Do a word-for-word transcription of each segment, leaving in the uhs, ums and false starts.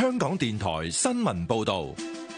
香港電台新聞報道。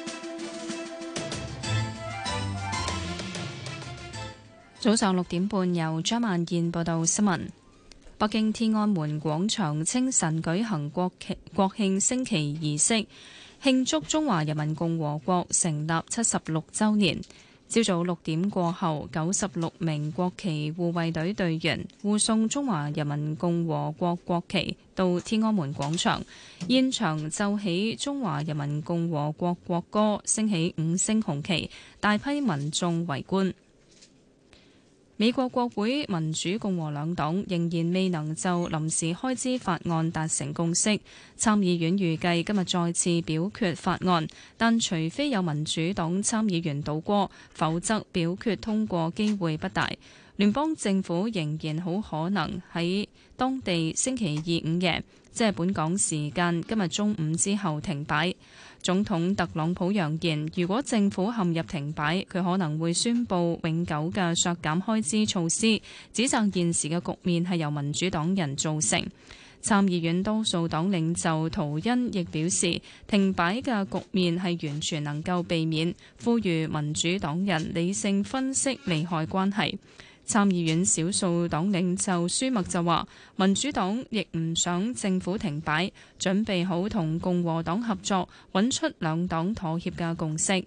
早上六點半，由張萬燕報道新聞。北京天安門廣場清晨舉行國慶國慶升旗儀式，慶祝中華人民共和國成立七十六週年。朝早六點過後，九十六名國旗護衛隊隊員護送中華人民共和國國旗到天安門廣場，現場奏起中華人民共和國國歌，升起五星紅旗，大批民眾圍觀。美國國會民主共和兩黨仍然未能就臨時開支法案達成共識，參議院預計今日再次表決法案，但除非有民主黨參議員倒戈，否則表決通過機會不大。聯邦政府仍然好可能喺當地星期二午夜，即係本港時間今日中午之後停擺。總統特朗普揚言，如果政府陷入停擺，佢可能會宣布永久嘅削減開支措施，指責現時嘅局面係由民主黨人造成。參議院多數黨領袖圖恩亦表示，停擺嘅局面係完全能夠避免，呼籲民主黨人理性分析利害關係。參議院少數黨領袖舒默就話，民主黨亦唔想政府停擺，準備好同共和黨合作，揾出兩黨妥協嘅共識。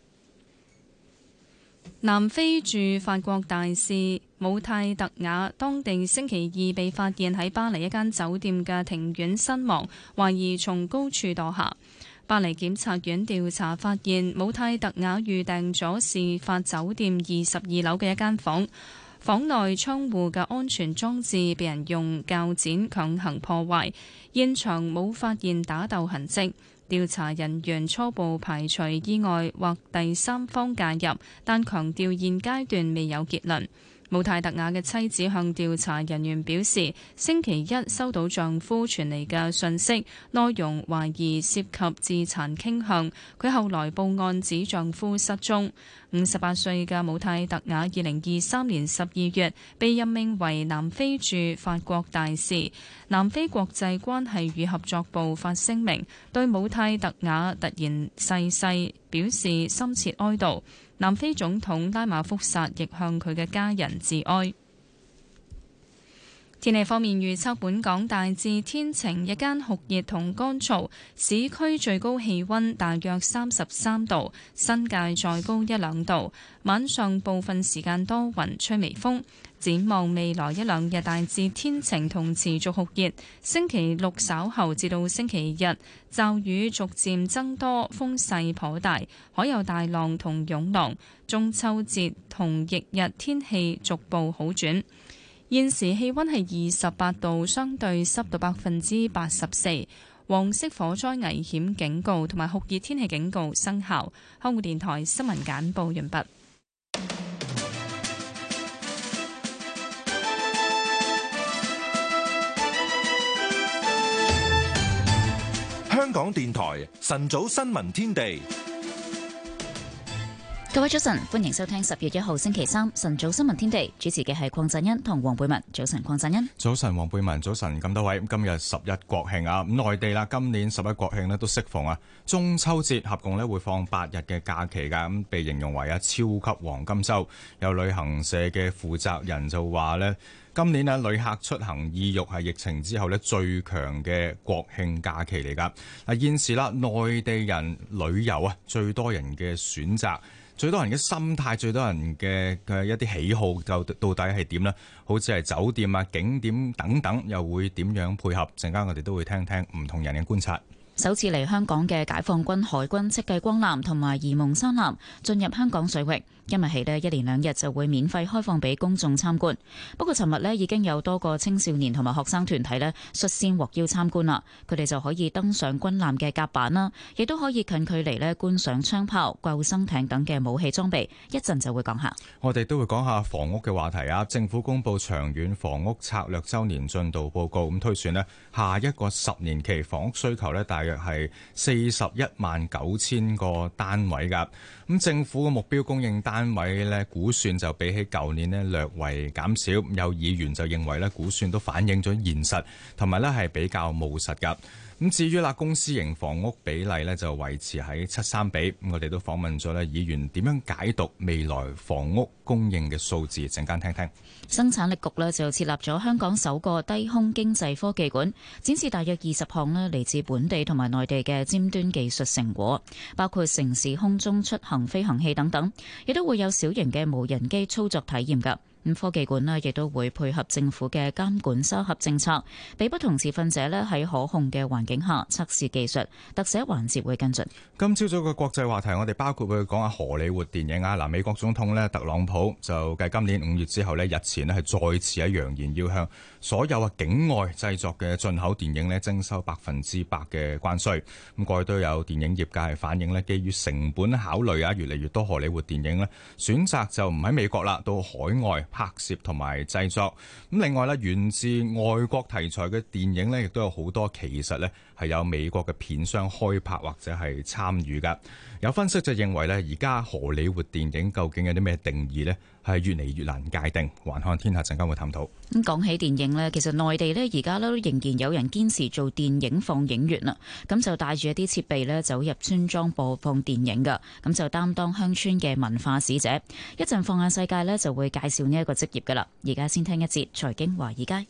南非駐法國大使姆泰特雅當地星期二被發現喺巴黎一間酒店嘅庭院身亡，懷疑從高處墮下。巴黎檢察院調查發現，姆泰特雅預訂咗事發酒店二十二樓嘅一間房，房內窗戶嘅安全裝置被人用鉸剪強行破壞，現場冇發現打鬥痕跡。調查人員初步排除意外或第三方介入，但強調現階段未有結論。姆泰特雅嘅妻子向調查人員表示，星期一收到丈夫傳嚟嘅訊息，內容懷疑涉及自殘傾向。佢後來報案指丈夫失蹤。五十八歲嘅姆泰特雅，二零二三年十二月被任命為南非駐法國大使。南非國際關係與合作部發聲明，對姆泰特雅突然逝世表示深切哀悼。南非總統拉馬福薩亦向佢嘅家人致哀。天氣方面預測，本港大致天晴，日間酷熱同乾燥，市區最高氣溫大約三十三度，新界再高一兩度。晚上部分時間多雲，吹微風。展望未來一兩日大致天晴同持續酷熱，星期六稍後至到星期日驟雨逐漸增多，風勢頗大，海有大浪同湧浪。中秋節同翌日天氣逐步好轉。現時氣溫係二十八度，相對濕度百分之八十四。黃色火災危險警告同埋酷熱天氣警告生效。香港電台新聞簡報完畢。 香港電台晨早新聞天地。 各位早晨，歡迎收聽十月一號星期三晨早新聞天地，主持嘅係鄺振欣同黃貝文。早晨，鄺振欣。 早晨，黃貝文。早晨，咁多位。今日十一國慶啊，咁內地啦，今年十一國慶咧都適逢啊中秋節，合共咧會放八日嘅假期噶，咁被形容為啊超級黃金周。有旅行社嘅負責人就話咧，今年咧旅客出行意欲係疫情之後咧最強嘅國慶假期嚟噶。嗱，現時啦，內地人旅遊啊最多人嘅選擇。最多人嘅心態，最多人嘅嘅一啲喜好，就到底係點呢？好似係酒店啊、景點等等，又會點樣配合？陣間我哋都會聽聽唔同人嘅觀察。 首次嚟香港嘅解放軍海軍戚繼光艦同埋沂蒙山艦進入香港水域，今日起呢一連兩日就會免費開放俾公眾參觀。不過尋日呢已經有多個青少年同埋學生團體呢率先獲邀參觀啦，佢哋就可以登上軍艦嘅甲板啦，亦都可以近距離呢觀賞槍炮、救生艇等嘅武器裝備。一陣就會講下。 我哋都會講下房屋嘅話題啊！政府公布長遠房屋策略週年進度報告，咁推算呢下一個十年期房屋需求呢大約係四十一萬九千個單位㗎。咁政府嘅目標供應單位呢估算就比起舊年呢略為減少。有議員就認為呢估算都反映咗現實，同埋呢係比較務實㗎。 咁至於啦，公私營房屋比例呢就維持喺七三比。咁我哋都訪問咗呢議員點樣解讀未來房屋供應嘅數字，陣間聽聽。 生產力局呢就設立咗香港首個低空經濟科技館，展示大約二十項呢嚟自本地同埋內地嘅尖端技術成果，包括城市空中出行飛行器等等，亦都會有小型嘅無人機操作體驗㗎。咁科技館呢亦都會配合政府嘅監管沙盒政策，俾不同持份者呢喺可控嘅環境下測試技術。特寫環節會跟進。 今朝早嘅國際話題，我哋包括會講下荷里活電影啊。嗱，美國總統呢特朗普就繼今年五月之後呢，日前呢係再次喺揚言要向所有啊境外製作嘅進口電影呢徵收百分之百嘅關稅。咁過去都有電影業界係反映呢，基於成本考慮啊，越嚟越多荷里活電影呢選擇就唔喺美國啦，到海外拍攝同埋製作。咁另外咧，源自外國題材嘅電影咧，亦都有好多其實咧係有美國嘅片商開拍或者係參與噶。有分析就認為咧，而家荷里活電影究竟有啲咩定義呢？係越嚟越難界定。環看天下陣間會探討。 咁講起電影呢，其實內地呢而家都仍然有人堅持做電影放映員啦。咁就帶住一啲設備呢走入村莊播放電影噶。咁就擔當鄉村嘅文化使者。一陣放眼世界呢，就會介紹呢一個職業噶啦。而家先聽一節財經華爾街。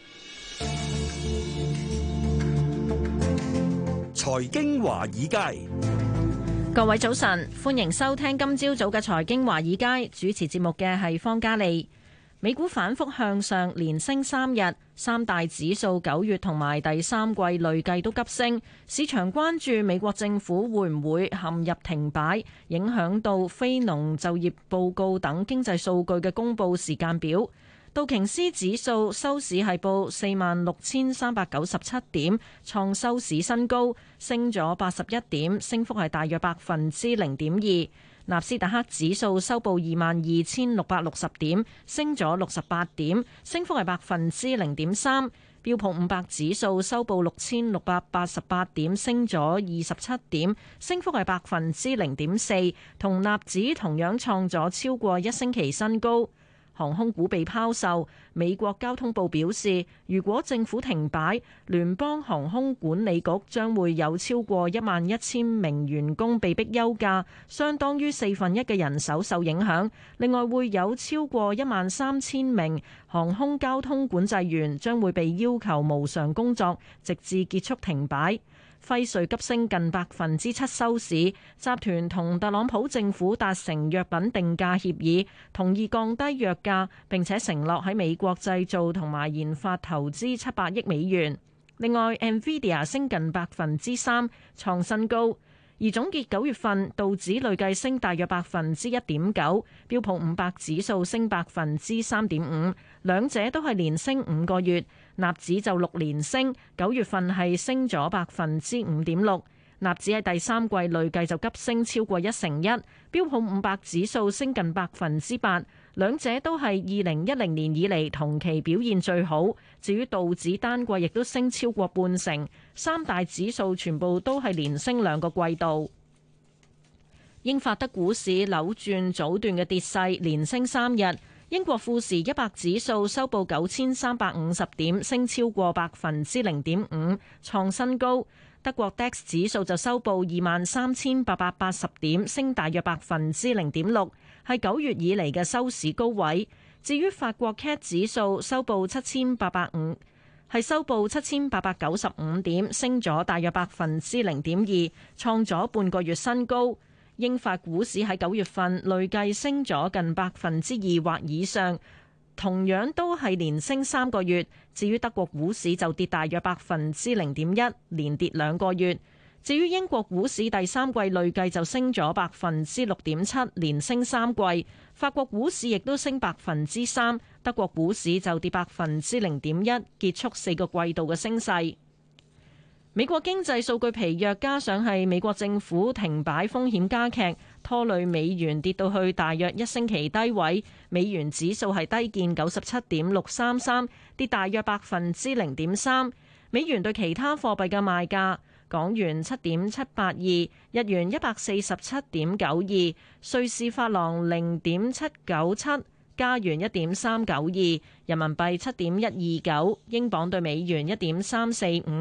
財經華爾街。 各位早晨，歡迎收聽今朝早嘅財經華爾街，主持節目嘅係方嘉利。美股反覆向上，連升三日，三大指數九月同埋第三季累計都急升。市場關注美國政府會唔會陷入停擺，影響到非農就業報告等經濟數據嘅公佈時間表。道瓊斯指數收市係報四萬六千三百九十七點，創收市新高，升咗八十一點，升幅係大約百分之零點二。納斯達克指數收報二萬二千六百六十點，升咗六十八點，升幅係百分之零點三。標普五百指數收報六千六百八十八點，升咗二十七點，升幅係百分之零點四。同納指同樣創咗超過一星期新高。航空股被拋售，美國交通部表示，如果政府停擺，聯邦航空管理局將會有超過一萬一千名員工被逼休假，相當於四分一嘅人手受影響。另外會有超過一萬三千名航空交通管制員將會被要求無償工作，直至結束停擺。輝瑞急升近百分之七收市，集團同特朗普政府達成藥品定價協議，同意降低藥價，並且承諾喺美國製造同埋研發投資七百億美元。另外 ，Nvidia 升近百分之三，創新高。而總結九月份，道指累計升大約百分之一點九，標普五百指數升百分之三點五，兩者都係連升五個月。納指就六連升，九月份係升咗百分之五點六。納指喺第三季累計就急升超過一成一，標普五百指數升近百分之八，兩者都係二零一零年以嚟同期表現最好。至於道指單季亦都升超過半成，三大指數全部都係連升兩個季度。英法德股市扭轉早段嘅跌勢，連升三日。英國富時一百指數收報九千三百五十點，升超過百分之零點五，創新高。德國 D A X 指數就收報二萬三千八百八十點，升大約百分之零點六，係九月以嚟嘅收市高位。至於法國 C A C 指數收報七千八百五，係收報七千八百九十五點，升咗大約百分之零點二，創咗半個月新高。英法股市喺九月份累計升咗近百分之二或以上，同樣都係連升三個月。至於德國股市就跌大約百分之零點一，連跌兩個月。至於英國股市第三季累計就升咗百分之六點七，連升三季。法國股市亦都升百分之三，德國股市就跌百分之零點一，結束四個季度嘅升勢。美國經濟數據疲弱，加上係美國政府停擺風險加劇，拖累美元跌到去大約一星期低位。美元指數係低見九十七點六三三，跌大約百分之零點三。美元對其他貨幣嘅賣價：港元七點七八二，日元一百四十七點九二，瑞士法郎零點七九七，加元一點三九二，人民幣七點一二九，英鎊對美元一點三四五。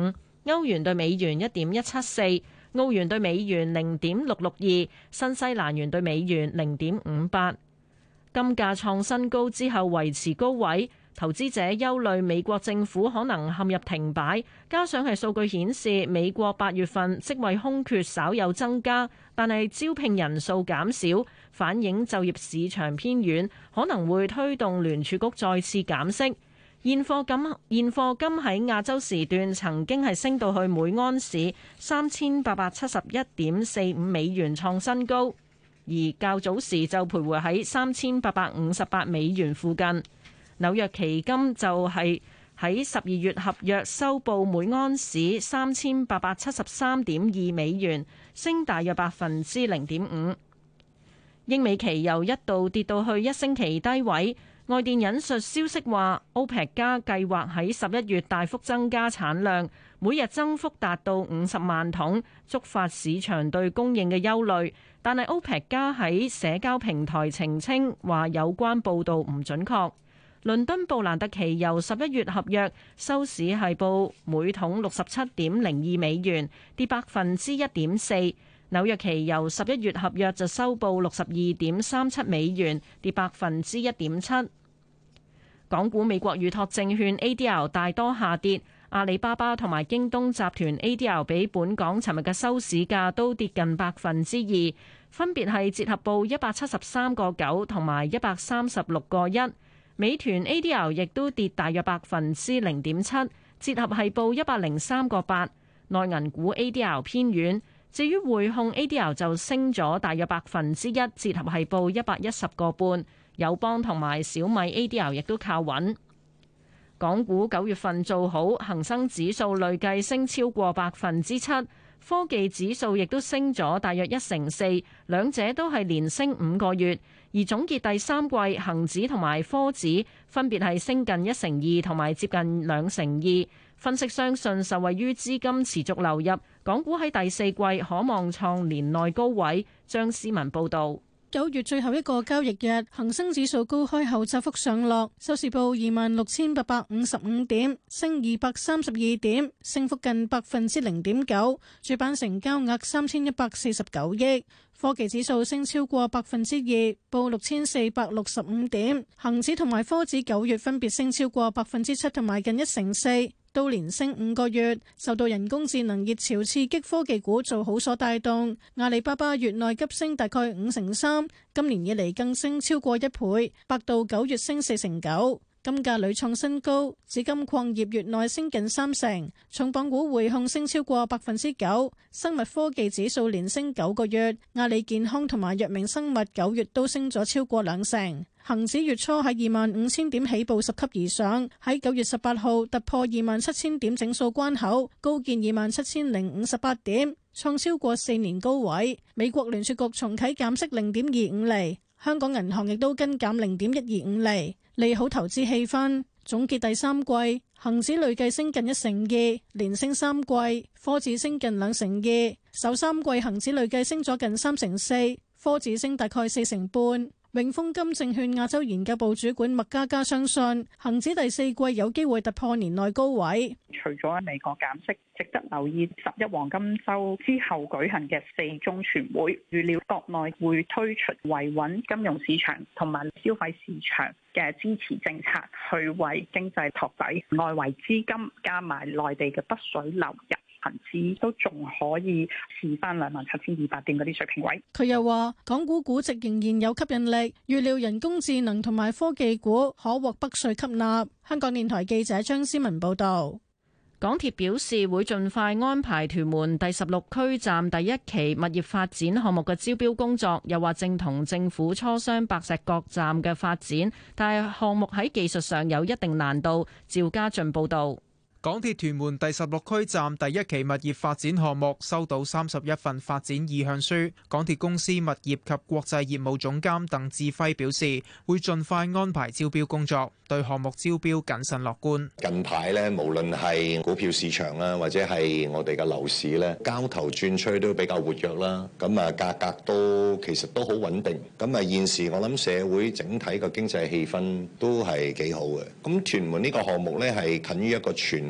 歐元對美元一點一七四，澳元對美元零點六六二，新西蘭元對美元零點五八。金價創新高之後維持高位。投資者憂慮美國政府可能陷入停擺，加上係數據顯示美國八月份職位空缺稍有增加，但係招聘人數減少，反映就業市場偏軟，可能會推動聯儲局再次減息。現貨金現貨金喺亞洲時段曾經係升到去每安士三千八百七十一點四五美元創新高，而較早時就徘徊喺三千八百五十八美元附近。紐約期金就係喺十二月合約收報每安士三千八百七十三點二美元，升大約百分之零點五。英美期油一度跌到去一星期低位，外電引述消息話，歐佩克加計劃喺十一月大幅增加產量，每日增幅達到五十萬桶，觸發市場對供應嘅憂慮。但係歐佩克加喺社交平台澄清話，有關報導唔準確。倫敦布蘭特期油十一月合約收市係報每桶六十七點零二美元，跌百分之一點四。紐約期油十一月合約就收報六十二點三七美元，跌百分之一點七。港股美國預託證券 A D R 大多下跌，阿里巴巴同埋京東集團 A D R 比本港尋日嘅收市價都跌近百分之二，分別係折合報一百七十三個九同埋一百三十六個一。美團 A D R 亦都跌大約百分之零點七，折合係報一百零三個八。內銀股 A D R 偏軟，至於匯控 A D R 就升咗大約百分之一，折合係報一百一十個半。友邦同埋小米 A D R 亦都靠穩。港股九月份做好，恒生指數累計升超過百分之七，科技指數亦都升咗大約一成四，兩者都係連升五個月。而總結第三季，恒指同埋科指分別係升近一成二同埋接近兩成二。分析相信受惠於資金持續流入，港股喺第四季可望創年內高位。張思文報導。 九月最後一個交易日，恒生指數高開後窄幅上落，收市報二萬六千八百五十五點，升二百三十二點，升幅近百分之零點九。主板成交額三千一百四十九億。科技指數升超過百分之二，報六千四百六十五點。恒指同埋科指九月分別升超過百分之七同埋近一成四，都連升五個月。受到人工智能熱潮刺激科技股做好所帶動，阿里巴巴月內急升大概五成三，今年以嚟更升超過一倍。百度九月升四成九。金價屢創新高，紫金礦業月內升近三成，重磅股匯控升超過百分之九，生物科技指數連升九個月，阿里健康同埋藥明生物九月都升咗超過兩成。恒指月初喺二萬五千點起步十級以上，喺九月十八號突破二萬七千點整數關口，高見二萬七千零五十八點，創超過四年高位。美國聯儲局重啟減息零點二五厘，香港銀行亦都跟減零點一二五厘。利好投資氣氛。總結第三季，恒指累計升近一成二，連升三季；科指升近兩成二，首三季恒指累計升咗近三成四，科指升大概四成半。永豐金證券亞洲研究部主管麥嘉嘉相信，恒指第四季有機會突破年內高位。 除咗美國減息，值得留意十一黃金週之後舉行嘅四中全會，預料國內會推出維穩金融市場同埋消費市場嘅支持政策，去為經濟托底。外圍資金加埋內地嘅北水流入，恒指都仲可以試翻兩萬七千二百點嗰啲水平位。 佢又話，港股估值仍然有吸引力，預料人工智能同埋科技股可獲北水吸納。香港電台記者張思文報道。 港鐵表示會盡快安排屯門第十六區站第一期物業發展項目嘅招標工作，又話正同政府磋商白石角站嘅發展，但係項目喺技術上有一定難度。趙家俊報道。 港鐵屯門第十六區站第一期物業發展項目收到三十一份發展意向書，港鐵公司物業及國際業務總監鄧志輝表示，會盡快安排招標工作，對項目招標謹慎樂觀。 近排咧，無論係股票市場啦，或者係我哋嘅樓市咧，交投轉趨都比較活躍啦。咁啊，價格都其實都好穩定。咁啊，現時我諗社會整體嘅經濟氣氛都係幾好嘅。咁屯門呢個項目咧，係近於一個全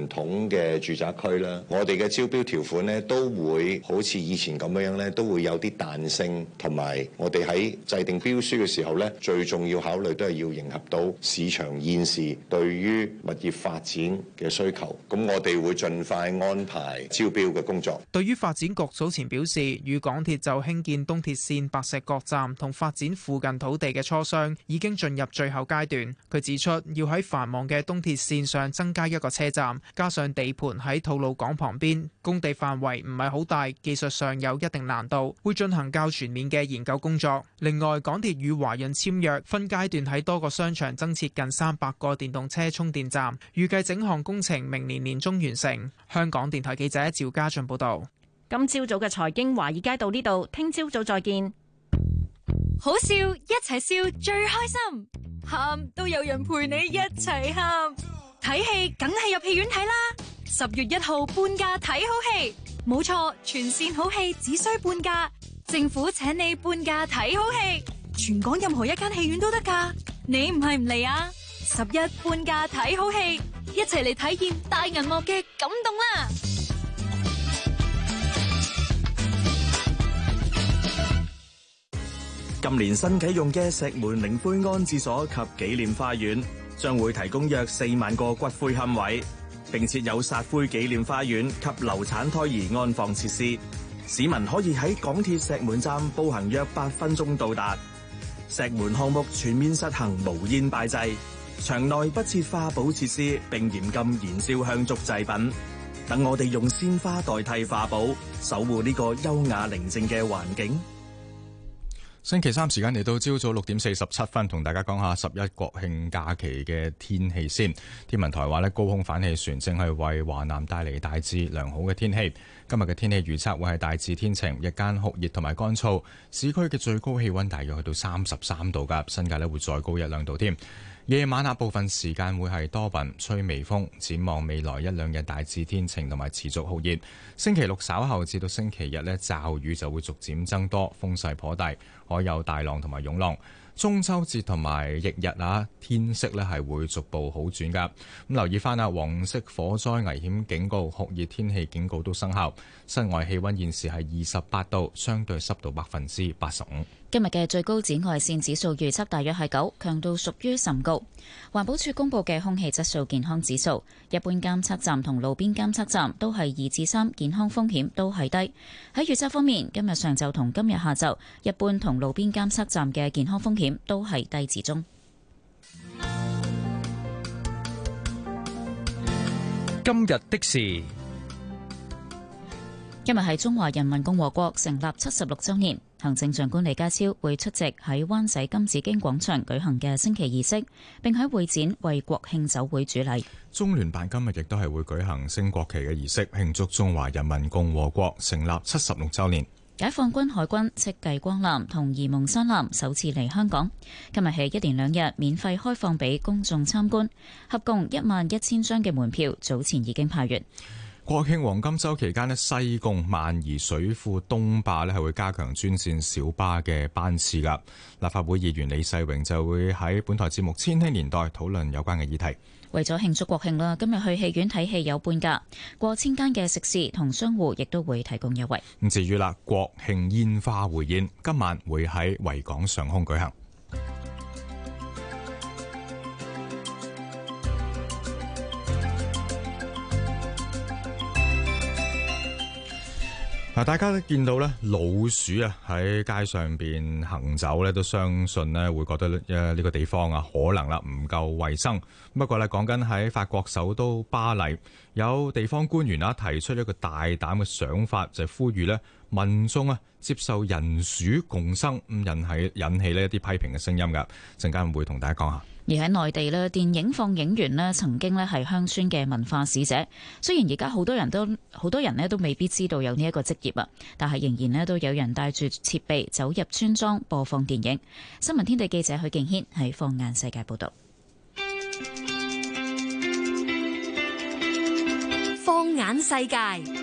傳統嘅住宅區啦，我哋嘅招標條款呢都會好似以前咁樣咧，都會有啲彈性，同埋我哋喺制定標書嘅時候咧，最重要考慮都係要迎合到市場現時對於物業發展嘅需求。咁我哋會盡快安排招標嘅工作。 對於發展局早前表示，與港鐵就興建東鐵線白石角站同發展附近土地嘅磋商已經進入最後階段。佢指出，要喺繁忙嘅東鐵線上增加一個車站，加上地盤喺吐露港旁邊，工地範圍唔係好大，技術上有一定難度，會進行較全面嘅研究工作。另外，港鐵與華潤簽約，分階段喺多個商場增設近三百個電動車充電站，預計整項工程明年年中完成。香港電台記者趙家俊報道。 今朝早嘅財經華爾街到呢度，聽朝早再見。 好笑，一齊笑最開心，喊都有人陪你一齊喊。睇戲梗係入戲院睇啦！十月一號半價睇好戲，冇錯，全線好戲只需半價，政府請你半價睇好戲，全港任何一間戲院都得㗎。你唔係唔嚟啊？十一半價睇好戲，一齊嚟體驗大銀幕嘅感動啦！ 今年新啟用嘅石門靈灰安置所及紀念花園將會提供約四萬個骨灰龕位，並設有撒灰紀念花園及流產胎兒安放設施。市民可以喺港鐵石門站步行約八分鐘到達。石門項目全面實行無煙拜祭，場內不設化寶設施，並嚴禁燃燒香燭祭品。等我哋用鮮花代替化寶，守護呢個優雅寧靜嘅環境。 星期三時間嚟到朝早六點四十七分，同大家講下十一國慶假期嘅天氣先。天文台話咧，高空反氣旋正係為華南帶嚟大致良好嘅天氣。今日嘅天氣預測會係大致天晴，日間酷熱同埋乾燥，市區嘅最高氣溫大約去到三十三度㗎，新界咧會再高一兩度添。夜晚啊，部分時間會係多雲，吹微風。展望未來一兩日大致天晴同埋持續酷熱。星期六稍後至到星期日呢，驟雨就會逐漸增多，風勢頗大，海有大浪同埋湧浪。中秋節同埋翌日啊，天色呢係會逐步好轉噶。咁留意翻啊，黃色火災危險警告、酷熱天氣警告都生效。室外氣溫現時係二十八度，相對濕度百分之八十五。 今日嘅最高紫外線指數預測大約係九，強度屬於甚高。環保署公布嘅空氣質素健康指數，一般監測站同路邊監測站都係二至三，健康風險都係低。喺預測方面，今日上晝同今日下晝，一般同路邊監測站嘅健康風險都係低至中。 今日的事。 今日係中華人民共和國成立七十六週年，行政長官李家超會出席喺灣仔金紫荊廣場舉行嘅升旗儀式，並喺會展為國慶酒會主禮。 中聯辦今日亦都係會舉行升國旗嘅儀式，慶祝中華人民共和國成立七十六週年。 解放軍海軍戚繼光艦同沂蒙山艦首次嚟香港，今日起一連兩日免費開放俾公眾參觀，合共一萬一千張嘅門票早前已經派完。 國慶黃金週期間咧，西貢萬宜水庫東壩咧係會加強專線小巴嘅班次噶。立法會議員李世榮就會喺本台節目《千禧年代》討論有關嘅議題。 為咗慶祝國慶啦，今日去戲院睇戲有半價，過千間嘅食肆同商戶亦都會提供優惠。 咁至於啦，國慶煙花匯演今晚會喺維港上空舉行。嗱，大家都見到咧，老鼠啊喺街上邊行走咧，都相信咧會覺得誒呢個地方啊可能啦唔夠衛生。不過咧，講緊喺法國首都巴黎，有地方官員啊提出一個大膽嘅想法，就係呼籲咧民眾啊接受人鼠共生，咁引起引起呢一啲批評嘅聲音噶。陣間會同大家講下。 而喺內地咧，電影放映員咧曾經咧係鄉村嘅文化使者。雖然而家好多人都好多人咧都未必知道有呢一個職業啊，但係仍然咧都有人帶住設備走入村莊播放電影。新聞天地記者許敬軒喺放眼世界報道。 放眼世界。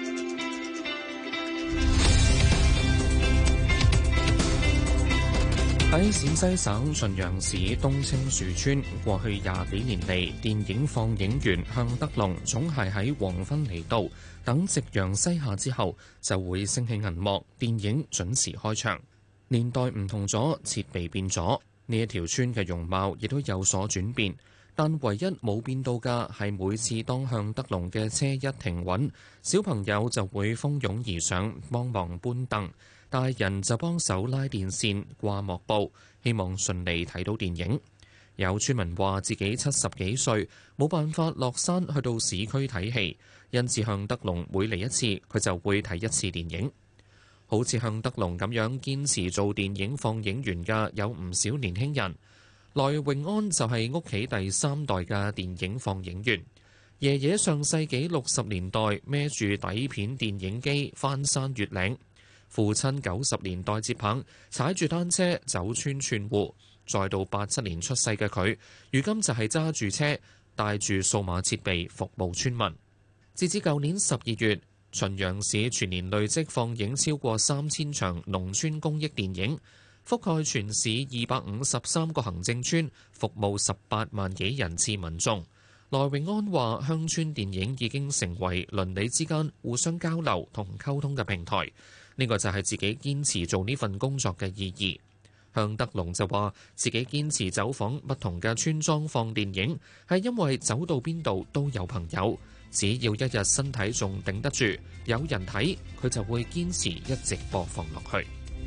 喺陝西省秦陽市東青樹村，過去廿幾年嚟，電影放映員向德龍總係喺黃昏嚟到，等夕陽西下之後，就會升起銀幕，電影準時開場。年代唔同咗，設備變咗，呢一條村嘅容貌亦都有所轉變，但唯一冇變到嘅係每次當向德龍嘅車一停穩，小朋友就會蜂擁而上幫忙搬凳，大人就幫手拉電線、掛幕布，希望順利睇到電影。有村民話自己七十幾歲，冇辦法落山去到市區睇戲，因此向德龍每嚟一次，佢就會睇一次電影。好似向德龍咁樣堅持做電影放映員嘅有唔少年輕人。來永安就係屋企第三代嘅電影放映員。爺爺上世紀六十年代孭住底片電影機翻山越嶺，父親九十年代接棒踩住單車走村串戶，再到八七年出世嘅佢，如今就係揸住車帶住數碼設備服務村民。截至舊年十二月，秦陽市全年累積放映超過三千場農村公益電影，覆蓋全市二百五十三個行政村，服務十八萬幾人次民眾。來永安話：鄉村電影已經成為鄰里之間互相交流同溝通嘅平台，呢個就係自己堅持做呢份工作嘅意義。向德龍就話：自己堅持走訪不同嘅村莊放電影，係因為走到邊度都有朋友。只要一日身體仲頂得住，有人睇，佢就會堅持一直播放落去。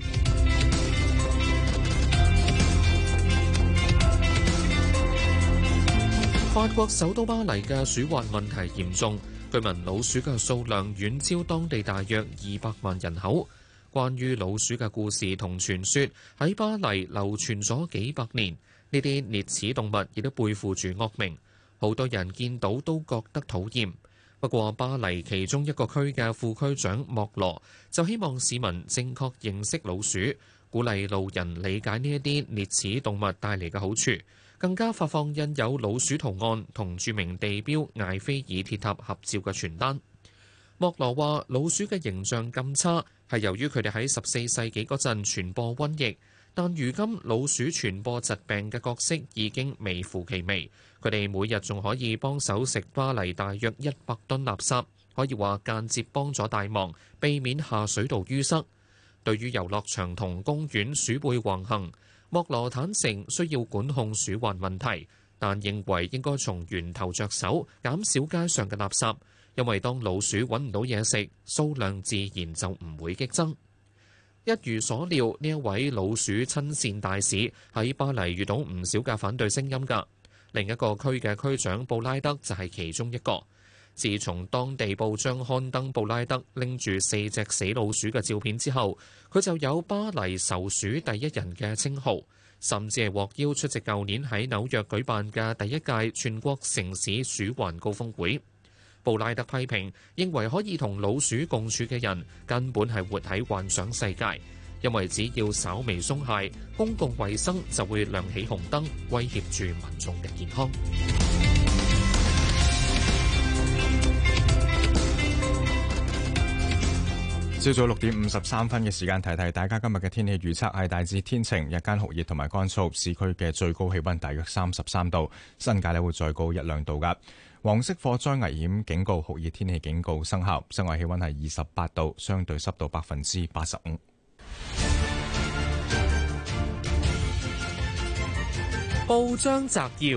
法國首都巴黎嘅鼠患問題嚴重，據聞老鼠嘅數量遠超當地大約二百萬人口。關於老鼠嘅故事同傳說喺巴黎流傳咗幾百年，呢啲啮齒動物亦都背負住惡名。好多人見到都覺得討厭。不過，巴黎其中一個區嘅副區長莫羅就希望市民正確認識老鼠，鼓勵路人理解呢一啲啮齒動物帶嚟嘅好處，更加發放印有老鼠圖案同著名地標艾菲爾鐵塔合照嘅傳單。莫羅話：老鼠嘅形象咁差，係由於佢哋喺十四世紀嗰陣傳播瘟疫。但如今老鼠傳播疾病嘅角色已經微乎其微，佢哋每日仲可以幫手食巴黎大約一百噸垃圾，可以話間接幫咗大忙，避免下水道淤塞。對於遊樂場同公園鼠輩橫行，莫羅坦承需要管控鼠患問題，但認為應該從源頭着手，減少街上嘅垃圾，因為當老鼠揾唔到嘢食，數量自然就唔會激增。一如所料，呢一位老鼠親善大使喺巴黎遇到唔少嘅反對聲音㗎。另一個區嘅區長布拉德就係其中一個。自從當地報章刊登布拉德拎住四隻死老鼠嘅照片之後，佢就有巴黎仇鼠第一人嘅稱號，甚至係獲邀出席舊年喺紐約舉辦嘅第一屆全國城市鼠患高峰會。布拉德批評，認為可以同老鼠共處嘅人根本係活喺幻想世界，因為只要稍微鬆懈，公共衛生就會亮起紅燈，威脅住民眾嘅健康。 朝早六點五十三分嘅時間，提提大家今日嘅天氣預測係大致天晴，日間酷熱同埋乾燥，市區嘅最高氣溫大約三十三度，新界咧會再高一兩度噶。黃色火災危險警告、酷熱天氣警告生效，室外氣溫係二十八度，相對濕度百分之八十五。 報章摘要，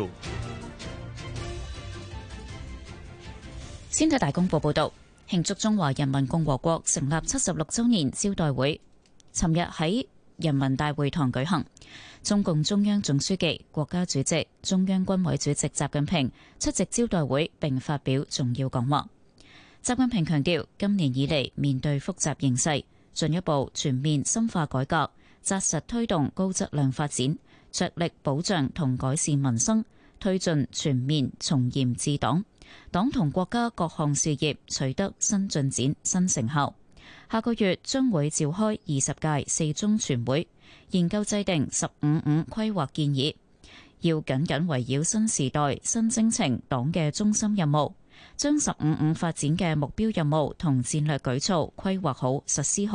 先睇大公報報道，慶祝中華人民共和國成立七十六週年招待會，尋日喺人民大會堂舉行。中共中央總書記、國家主席、中央軍委主席習近平出席招待會並發表重要講話。習近平強調，今年以嚟面對複雜形勢，進一步全面深化改革，紮實推動高質量發展，着力保障同改善民生，推進全面從嚴治黨，黨同國家各項事業取得新進展、新成效。下個月將會召開二十屆四中全會，研究制定十五五規劃建議，要緊緊圍繞新時代新征程黨嘅中心任務，將十五五發展嘅目標任務同戰略舉措規劃好、實施好，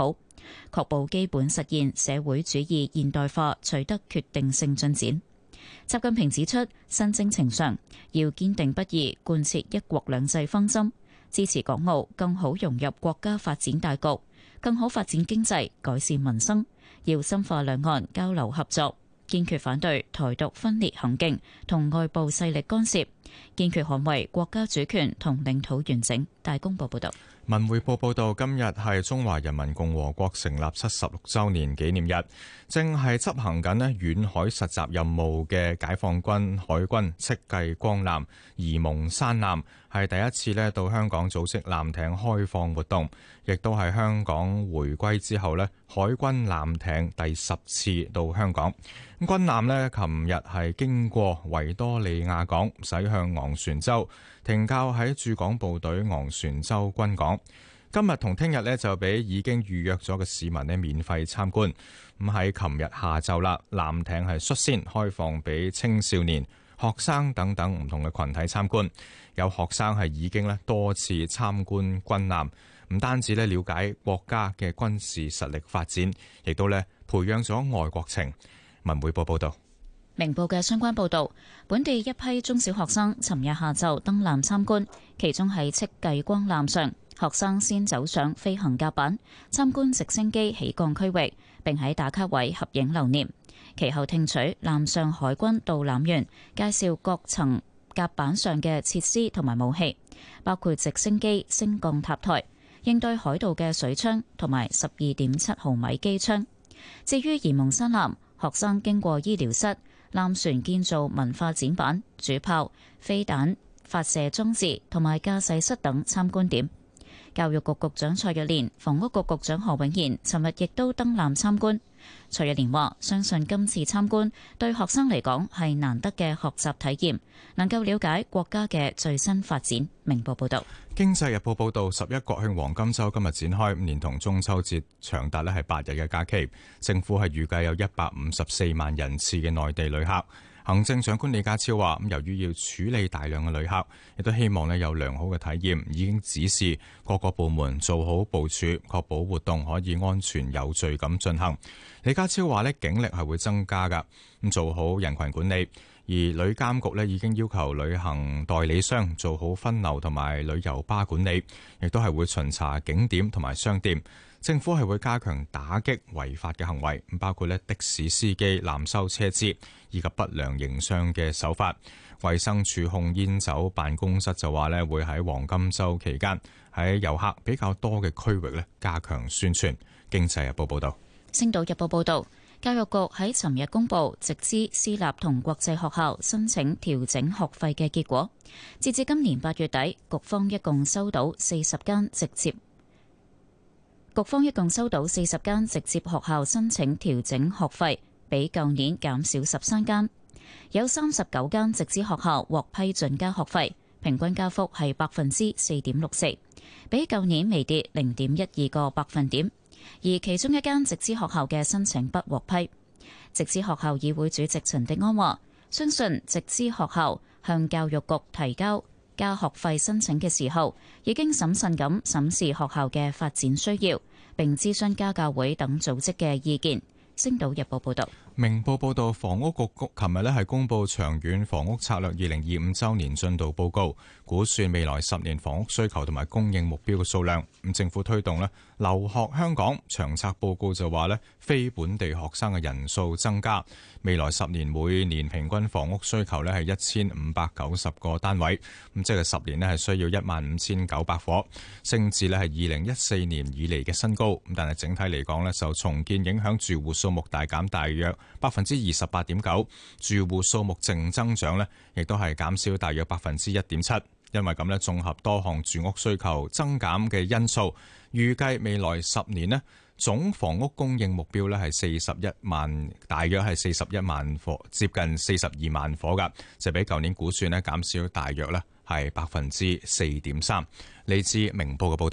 確保基本實現社會主義現代化取得決定性進展。習近平指出，新征程上要堅定不移貫徹一國兩制方針，支持港澳更好融入國家發展大局，更好發展經濟，改善民生。要深化兩岸交流合作，堅決反對台獨分裂行徑同外部勢力干涉，堅決捍衛國家主權同領土完整。大公報報道。 文匯報報道，今日係中華人民共和國成立七十六週年紀念日，正係執行緊呢遠海實習任務嘅解放軍海軍戚繼光艦沂蒙山艦係第一次呢到香港組織艦艇開放活動，亦都係香港回歸之後呢海軍艦艇第十次到香港。軍艦呢琴日係經過維多利亞港，駛向昂船洲，停靠喺駐港部隊昂船洲軍港。今日同聽日呢，就俾已經預約咗嘅市民呢免費參觀。咁喺琴日下晝啦，艦艇係率先開放俾青少年、學生等等唔同嘅群體參觀。有學生係已經呢多次參觀軍艦，唔單止呢了解國家嘅軍事實力發展，亦都呢培養咗愛國情。文匯報報道。 明報嘅相關報導，本地一批中小學生尋日下晝登艦參觀，其中喺戚繼光艦上，學生先走上飛行甲板參觀直升機起降區域，並喺打卡位合影留念。其後聽取艦上海軍導覽員介紹各層甲板上嘅設施同埋武器，包括直升機升降塔台、應對海盜嘅水槍同埋十二點七毫米機槍。至於沂蒙山艦，學生經過醫療室、艦船建造文化展板、主炮、飛彈發射裝置同埋駕駛室等參觀點。教育局局長蔡若蓮、房屋局局長何永賢尋日亦都登艦參觀。蔡若蓮話：相信今次參觀對學生嚟講係難得嘅學習體驗，能夠了解國家嘅最新發展。明報報道。 經濟日報報道，十一國慶黃金週今日展開，連同中秋節長達咧係八日嘅假期，政府係預計有一百五十四萬人次嘅內地旅客。行政長官李家超話：咁由於要處理大量嘅旅客，亦都希望咧有良好嘅體驗，已經指示各個部門做好部署，確保活動可以安全有序咁進行。李家超話咧，警力係會增加㗎，咁做好人群管理。而旅監局咧已經要求旅行代理商做好分流同埋旅遊巴管理，亦都係會巡查景點同埋商店。政府係會加強打擊違法嘅行為，包括咧的士司機濫收車資以及不良營商嘅手法。衛生署控煙酒辦公室就話咧，會喺黃金週期間喺遊客比較多嘅區域咧加強宣傳。經濟日報報導。 星島日報報導。教育局喺尋日公布直資私立同國際學校申請調整學費嘅結果，截至今年八月底，局方一共收到四十間直接，局方一共收到四十間直接學校申請調整學費，比舊年減少十三間，有三十九間直資學校獲批准加學費，平均加幅係百分之四點六四，比舊年微跌零點一二個百分點。而其中一間直資學校嘅申請不獲批。直資學校議會主席陳迪安話：相信直資學校向教育局提交加學費申請嘅時候，已經審慎咁審視學校嘅發展需要，並諮詢家教會等組織嘅意見。星島日報報道。 明報報道，房屋局琴日咧係公布長遠房屋策略二零二五周年進度報告，估算未來十年房屋需求同埋供應目標嘅數量。咁政府推動咧留學香港長策報告就話咧，非本地學生嘅人數增加，未來十年每年平均房屋需求咧係一千五百九十個單位，咁即係十年咧係需要一萬五千九百伙，升至咧係二零一四年以嚟嘅新高。咁但係整體嚟講咧，受重建影響，住戶數目大減大約百分之二十八點九，住戶數目淨增長呢亦都係減少大約百分之一點七。因為咁呢，綜合多項住屋需求增減嘅因素，預計未來十年呢總房屋供應目標呢係四十一萬，大約係四十一萬伙，接近四十二萬伙噶，就比舊年估算呢減少大約呢係百分之四點三。嚟自明報嘅報道。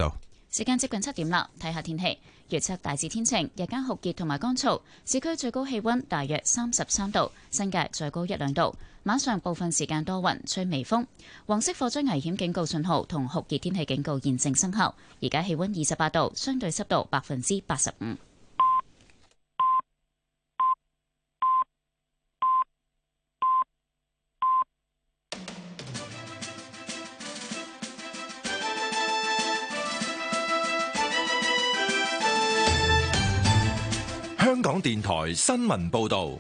時間接近七點啦，睇下天氣。預測大致天晴，日間酷熱同埋乾燥，市區最高氣溫大約三十三度，新界再高一兩度。晚上部分時間多雲，吹微風。黃色火災危險警告信號同酷熱天氣警告現正生效。而家氣溫二十八度，相對濕度百分之八十五。 香港電台新聞報道，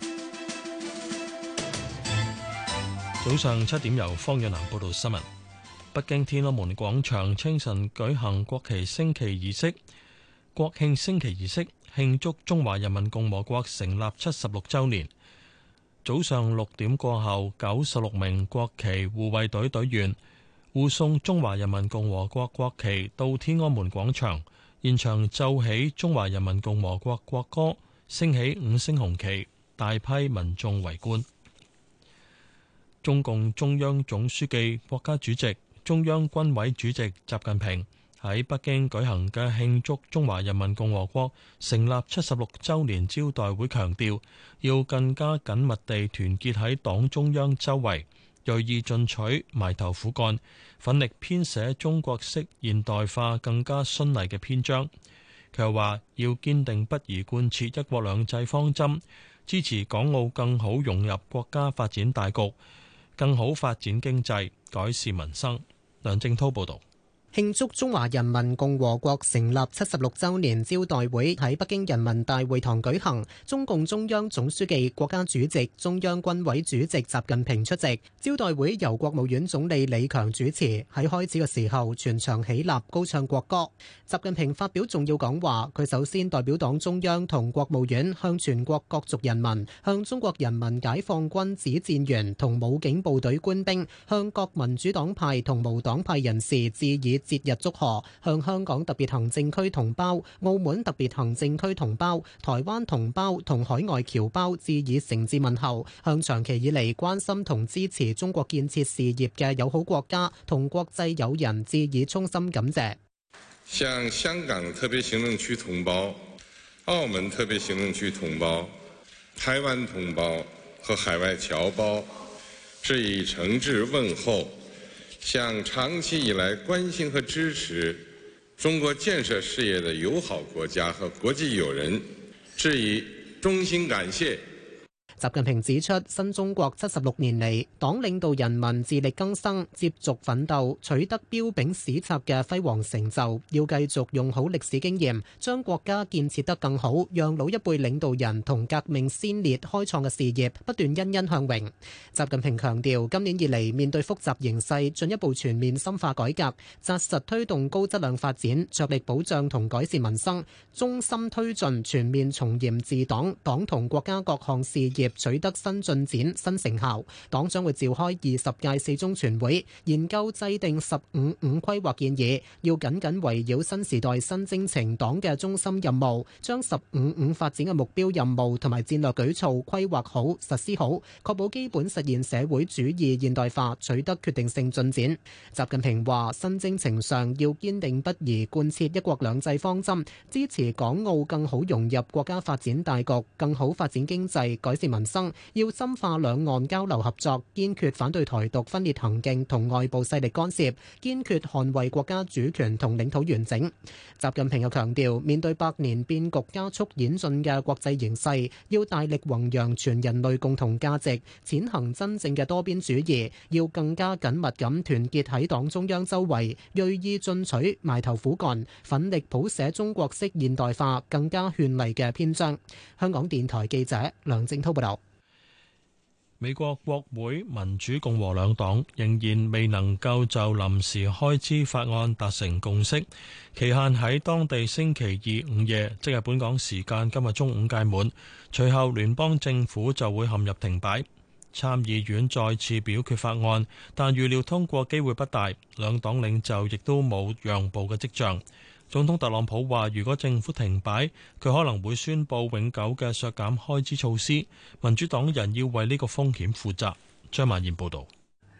早上七點由方遠南報道新聞。北京天安門廣場清晨舉行國旗升旗儀式，國慶升旗儀式慶祝中華人民共和國成立七十六週年。早上六點過後，九十六名國旗護衛隊隊員護送中華人民共和國國旗到天安門廣場，現場奏起中華人民共和國國歌，升起五星紅旗，大批民眾圍觀。中共中央總書記、國家主席、中央軍委主席習近平喺北京舉行嘅慶祝中華人民共和國成立七十六週年招待會強調，要更加緊密地團結喺黨中央周圍，銳意進取，埋頭苦幹，奮力編寫中國式現代化更加絢麗嘅篇章。佢又話要堅定不移貫徹一國兩制方針，支持港澳更好融入國家發展大局，更好發展經濟，改善民生。梁正滔報導。 慶祝中華人民共和國成立七十六週年招待會喺北京人民大會堂舉行，中共中央總書記、國家主席、中央軍委主席習近平出席。招待會由國務院總理李強主持，喺開始嘅時候全場起立高唱國歌。習近平發表重要講話，佢首先代表黨中央同國務院向全國各族人民、向中國人民解放軍指戰員同武警部隊官兵、向各民主黨派同無黨派人士致以節日祝賀，向香港特別行政區同胞、澳門特別行政區同胞、台灣同胞同海外僑胞致以誠摯問候，向長期以嚟關心同支持中國建設事業嘅友好國家同國際友人致以衷心感謝。 向香港特別行政區同胞、澳門特別行政區同胞、台灣同胞和海外僑胞致以誠摯問候，向長期以來關心和支持中國建設事業的友好國家和國際友人致以衷心感謝。 習近平指出，新中國七十六年嚟，黨領導人民自力更生、接續奮鬥，取得彪炳史冊嘅輝煌成就，要繼續用好歷史經驗，將國家建設得更好，讓老一輩領導人同革命先烈開創嘅事業不斷欣欣向榮。習近平強調，今年以嚟面對複雜形勢，進一步全面深化改革，紮實推動高質量發展，着力保障同改善民生，衷心推進全面從嚴治黨，黨同國家各項事業取得新進展、新成效。黨將會召開二十屆四中全會，研究制定十五五規劃建議，要緊緊圍繞新時代新征程黨嘅中心任務，將十五五發展嘅目標任務同埋戰略舉措規劃好、實施好，確保基本實現社會主義現代化取得決定性進展。習近平話：新征程上要堅定不移貫徹一國兩制方針，支持港澳更好融入國家發展大局，更好發展經濟，改善民生。要深化兩岸交流合作，堅決反對台獨分裂行徑同外部勢力干涉，堅決捍衛國家主權同領土完整。習近平又強調，面對百年變局加速演進嘅國際形勢，要大力弘揚全人類共同價值，踐行真正嘅多邊主義，要更加緊密咁團結喺黨中央周圍，銳意進取，埋頭苦幹，奮力譜寫中國式現代化更加絢麗嘅篇章。香港電台記者梁正滔報道。 美國國會民主共和兩黨仍然未能夠就臨時開支法案達成共識，期限喺當地星期二午夜，即係本港時間今日中午屆滿，隨後聯邦政府就會陷入停擺。參議院再次表決法案，但預料通過機會不大，兩黨領袖亦都冇讓步嘅跡象。總統特朗普話，如果政府停擺，佢可能會宣布永久嘅削減開支措施，民主黨人要為呢個風險負責。張曼燕報導。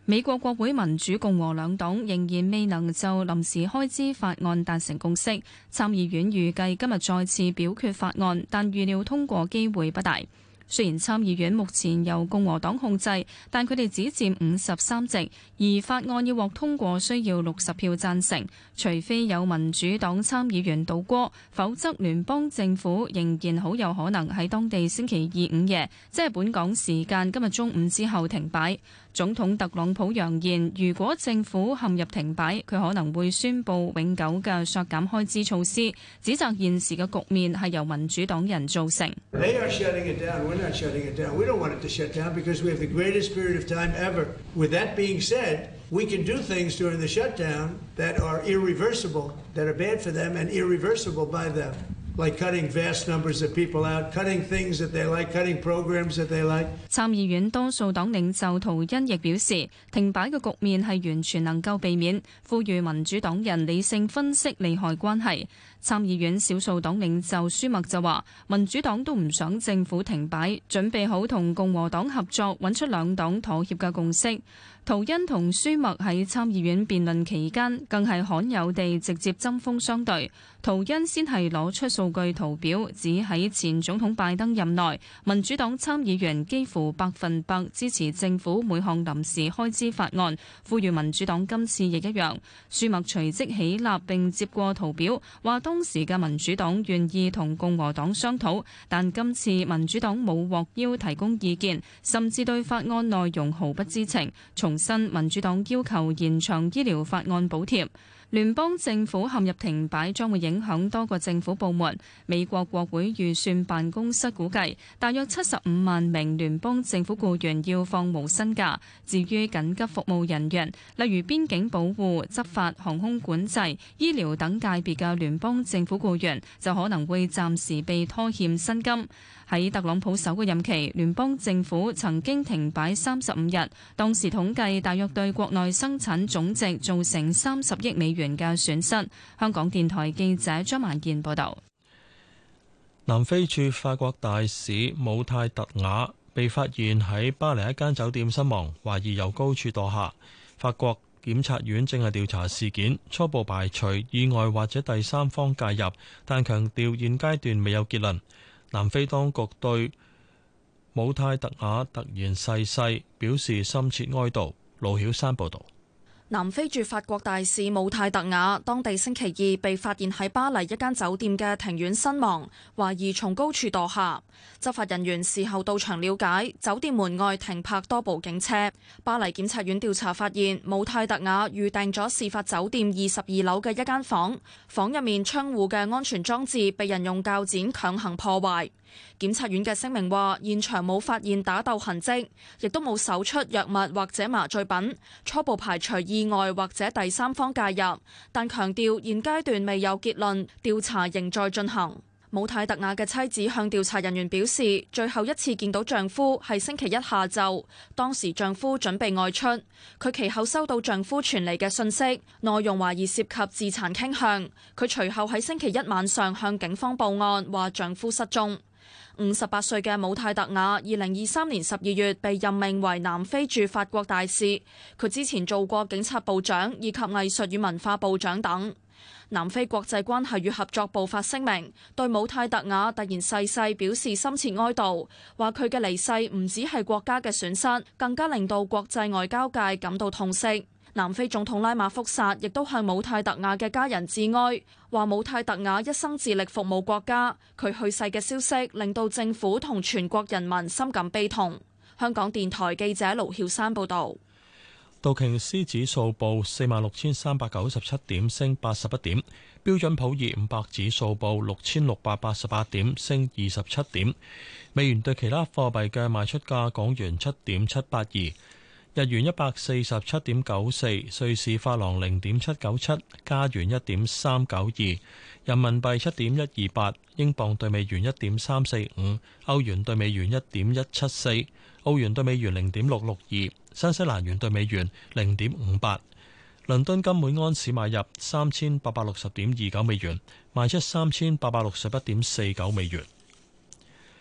美國國會民主共和兩黨仍然未能就臨時開支法案達成共識，參議院預計今日再次表決法案，但預料通過機會不大。雖然參議院目前由共和黨控制，但佢哋只佔五十三席，而法案要獲通過需要六十票贊成，除非有民主黨參議員倒戈，否則聯邦政府仍然好有可能喺當地星期二午夜，即係本港時間今日中午之後停擺。總統特朗普揚言，如果政府陷入停擺，佢可能會宣布永久嘅削減開支措施，指責現時嘅局面係由民主黨人造成。 They are shutting it down. We're not shutting it down. We don't want it to shut down because we have the greatest period of time ever. With that being said, we can do things during the shutdown that are irreversible, that are bad for them and irreversible by them. Like cutting vast numbers of people out, cutting things that they like, cutting programs that they like. 參議院多數黨領袖圖恩亦表示，停擺嘅局面係完全能夠避免，呼籲民主黨人理性分析利害關係。參議院少數黨領袖舒默就話，民主黨都唔想政府停擺，準備好同共和黨合作，揾出兩黨妥協嘅共識。圖恩同舒默喺參議院辯論期間，更係罕有地直接針鋒相對。圖恩先係攞出數據圖表，指喺前總統拜登任內，民主黨參議員幾乎百分百支持政府每項臨時開支法案，呼籲民主黨今次亦一樣。舒默隨即起立並接過圖表，話當時嘅民主黨願意同共和黨商討，但今次民主黨冇獲邀提供意見，甚至對法案內容毫不知情。重申民主黨要求延長醫療法案補貼。聯邦政府陷入停擺將會影響多個政府部門。美國國會預算辦公室估計，大約七十五萬名聯邦政府僱員要放無薪假。至於緊急服務人員，例如邊境保護、執法、航空管制、醫療等界別嘅聯邦政府僱員，就可能會暫時被拖欠薪金。喺特朗普首個任期，聯邦政府曾經停擺三十五日，當時統計大約對國內生產總值造成三十億美元嘅損失。香港電台記者張萬健報道。 南非駐法國大使姆泰特雅被發現喺巴黎一間酒店身亡，懷疑由高處墮下。法國檢察院正係調查事件，初步排除意外或者第三方介入，但強調現階段未有結論。南非當局對姆泰特雅突然逝世表示深切哀悼。盧曉山報導。 南非駐法國大使姆泰特雅當地星期二被發現喺巴黎一間酒店嘅庭院身亡，懷疑從高處墮下。執法人員事後到場了解，酒店門外停泊多部警車。巴黎檢察院調查發現，姆泰特雅預訂咗事發酒店二十二樓嘅一間房，房入面窗戶嘅安全裝置被人用鉸剪強行破壞。檢察院嘅聲明話，現場冇發現打鬥痕跡，亦都冇搜出藥物或者麻醉品，初步排除意外或者第三方介入，但強調現階段未有結論，調查仍在進行。姆泰特雅嘅妻子向調查人員表示，最後一次見到丈夫係星期一下晝，當時丈夫準備外出，佢其後收到丈夫傳嚟嘅信息，內容懷疑涉及自殘傾向，佢隨後喺星期一晚上向警方報案，話丈夫失蹤。五十八歲嘅姆泰特雅，二零二三年十二月被任命為南非駐法國大使。佢之前做過警察部長以及藝術與文化部長等。南非國際關係與合作部發聲明，對姆泰特雅突然逝世表示深切哀悼，話佢嘅離世唔只係國家嘅損失，更加令到國際外交界感到痛惜。南非總統拉馬福薩亦都向姆泰特雅嘅家人致哀，話姆泰特雅一生致力服務國家，佢去世嘅消息令到政府同全國人民深感悲痛。香港電台記者盧曉山報導。 道瓊斯指數報四萬六千三百九十七點，升八十一點；標準普爾五百指數報六千六百八十八點，升二十七點。美元對其他貨幣嘅賣出價：港元七點七八二。日元一百四十七點九四，瑞士法郎零點七九七，加元一點三九二，人民幣七點一二八，英鎊對美元一點三四五，歐元對美元一點一七四，澳元對美元零點六六二，新西蘭元對美元零點五八。倫敦金每安士買入三千八百六十點二九美元，賣出三千八百六十一點四九美元。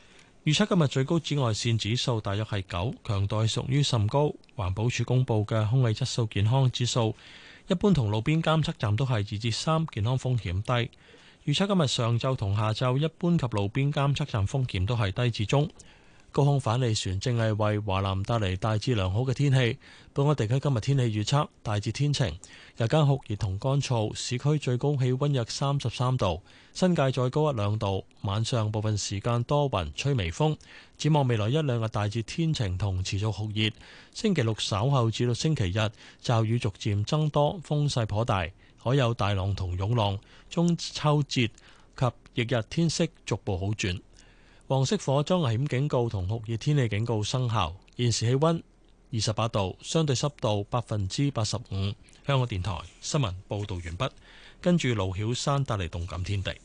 預測今日最高紫外線指數大約係九，強度屬於甚高。環保署公布嘅空氣質素健康指數，一般同路邊監測站都係二至三，健康風險低。預測今日上晝同下晝一般及路邊監測站風險都係低至中。高空反氣旋正係為華南帶嚟大致良好嘅天氣。本港地區今日天氣預測大致天晴，日間酷熱同乾燥，市區最高氣溫約三十三度，新界再高一兩度。晚上部分時間多雲，吹微風。展望未來一兩日大致天晴同持續酷熱。星期六稍後至到星期日驟雨逐漸增多，風勢頗大，可有大浪同湧浪。中秋節及翌日天色逐步好轉。黃色火災危險警告同酷熱天氣警告生效。現時氣溫二十八度，相對濕度百分之八十五。香港電台新聞報道完畢，跟住盧曉山帶嚟動感天地。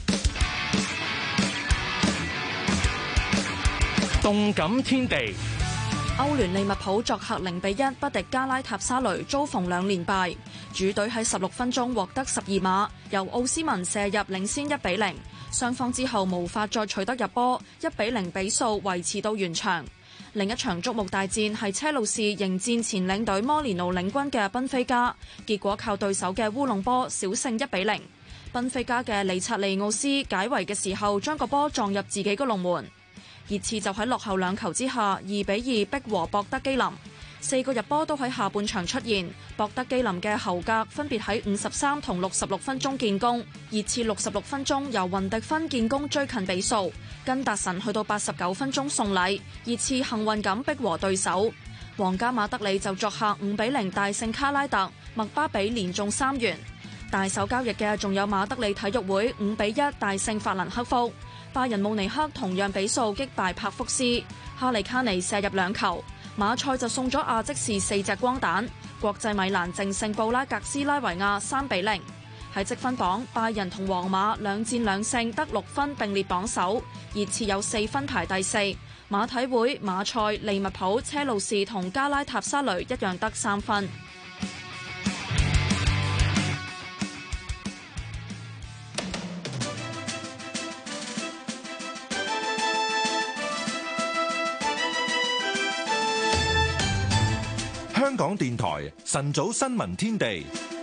動感天地， 歐聯利物浦作客零比一不敵加拉塔沙雷，遭逢兩連敗。主隊喺十六分鐘獲得十二碼，由奧斯文射入領先一比零。雙方之後無法再取得入波，一比零比數維持到完場。另一場矚目大戰係車路士迎戰前領隊摩連奴領軍嘅賓菲加，結果靠對手嘅烏龍波小勝一比零。賓菲加嘅里察利奧斯解圍嘅時候將個波撞入自己個龍門。熱刺就喺落後兩球之下二比二逼和博德基林。四個入波都喺下半場出現，博德基林嘅後格分別喺五十三同六十六分鐘建功，熱刺六十六分鐘由雲迪芬建功追近比數，根達臣去到八十九分鐘送禮，熱刺幸運咁逼和對手。皇家馬德里就作客五比零大勝卡拉特，麥巴比連中三元。大手交易嘅仲有馬德里體育會五比一大勝法蘭克福，拜仁慕尼克同樣比數擊敗柏福斯，哈利卡尼射入兩球。馬賽就送咗亞積士四隻光蛋，國際米蘭淨勝布拉格斯拉維亞三比零。喺積分榜，拜仁同皇馬兩戰兩勝得六分並列榜首，熱刺有四分排第四。馬體會、馬賽、利物浦、車路士同加拉塔沙雷一樣得三分。 香港電台晨早新聞天地，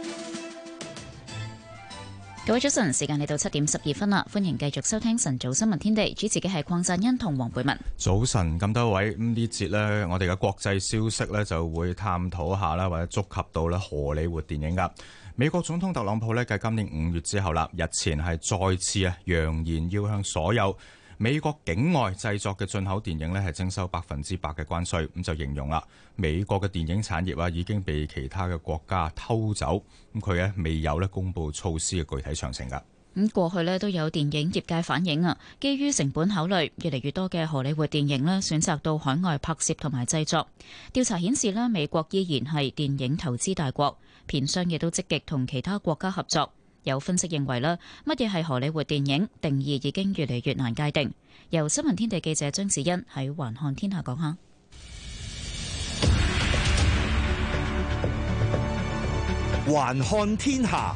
各位早晨，時間嚟到七點十二分啦，歡迎繼續收聽晨早新聞天地，主持嘅係鄺振欣同黃貝文。 早晨，咁多位，咁呢節呢，我哋嘅國際消息呢就會探討下啦，或者觸及到咧荷里活電影噶。美國總統特朗普呢，繼今年五月之後啦，日前係再次啊揚言要向所有美國境外製作嘅進口電影呢係徵收百分之百嘅關稅，咁就形容啦，美國嘅電影產業啊已經被其他嘅國家偷走，咁佢呢未有呢公布措施嘅具體詳情噶。 咁過去呢都有電影業界反映啊，基於成本考慮，越嚟越多嘅荷里活電影呢選擇到海外拍攝同埋製作。調查顯示呢，美國依然係電影投資大國，片商亦都積極同其他國家合作。有分析認為啦，乜嘢係荷里活電影定義已經越嚟越難界定。由新聞天地記者張子欣喺環看天下講下。 環看天下，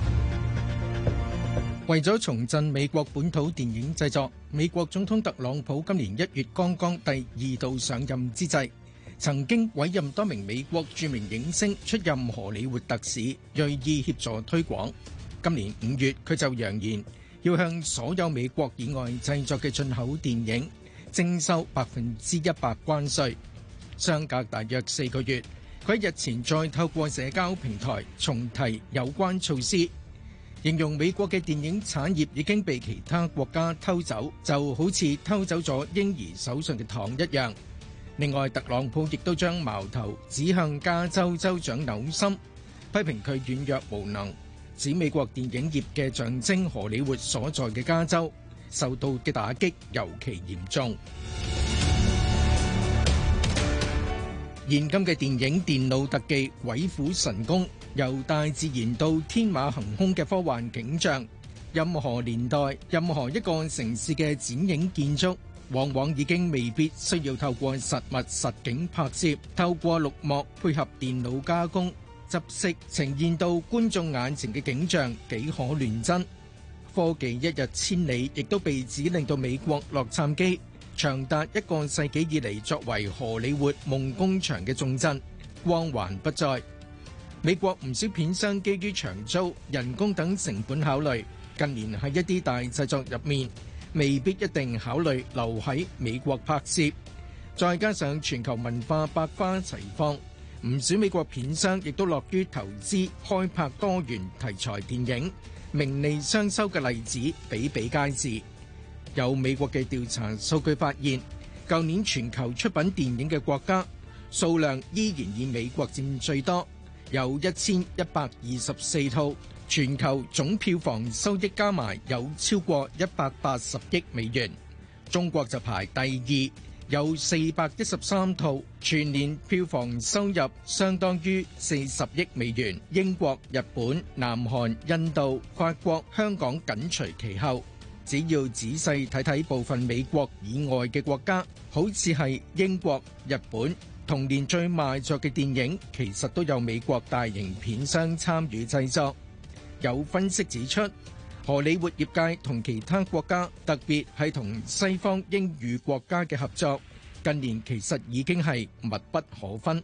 為咗重振美國本土電影製作，美國總統特朗普今年一月剛剛第二度上任之際，曾經委任多名美國著名影星出任荷里活特使，銳意協助推廣。今年五月，佢就揚言要向所有美國以外製作嘅進口電影徵收百分之一百關稅。相隔大約四個月，佢日前再透過社交平台重提有關措施，形容美國嘅電影產業已經被其他國家偷走，就好似偷走咗嬰兒手上嘅糖一樣。另外，特朗普亦都將矛頭指向加州州長紐森，批評佢軟弱無能，指美國電影業嘅象徵荷里活所在嘅加州受到嘅打擊尤其嚴重。現今嘅電影電腦特技鬼斧神工，由大自然到天馬行空嘅科幻景象，任何年代、任何一個城市嘅剪影建築，往往已經未必需要透過實物實景拍攝，透過綠幕配合電腦加工執色呈現到觀眾眼前嘅景象幾可亂真。科技一日千里，亦都被指令到美國洛杉磯長達一個世紀以嚟作為荷里活夢工場嘅重鎮，光環不再。美國唔少片商基於長租、人工等成本考慮，近年喺一啲大製作入面，未必一定考慮留喺美國拍攝。再加上全球文化百花齊放，唔少美國片商亦都樂於投資開拍多元題材電影，名利雙收嘅例子比比皆是。有美國嘅調查數據發現，舊年全球出品電影嘅國家數量依然以美國佔最多，有一千一百二十四套，全球總票房收益加埋有超過一百八十億美元。中國就排第二，有四百一十三套，全年票房收入相當於四十億美元。英國、日本、南韓、印度、法國、香港緊隨其後。只要仔細睇睇部分美國以外嘅國家，好似係英國、日本，同年最賣座嘅電影其實都有美國大型片商參與製作。有分析指出，荷里活業界同其他國家，特別係同西方英語國家嘅合作，近年其實已經係密不可分。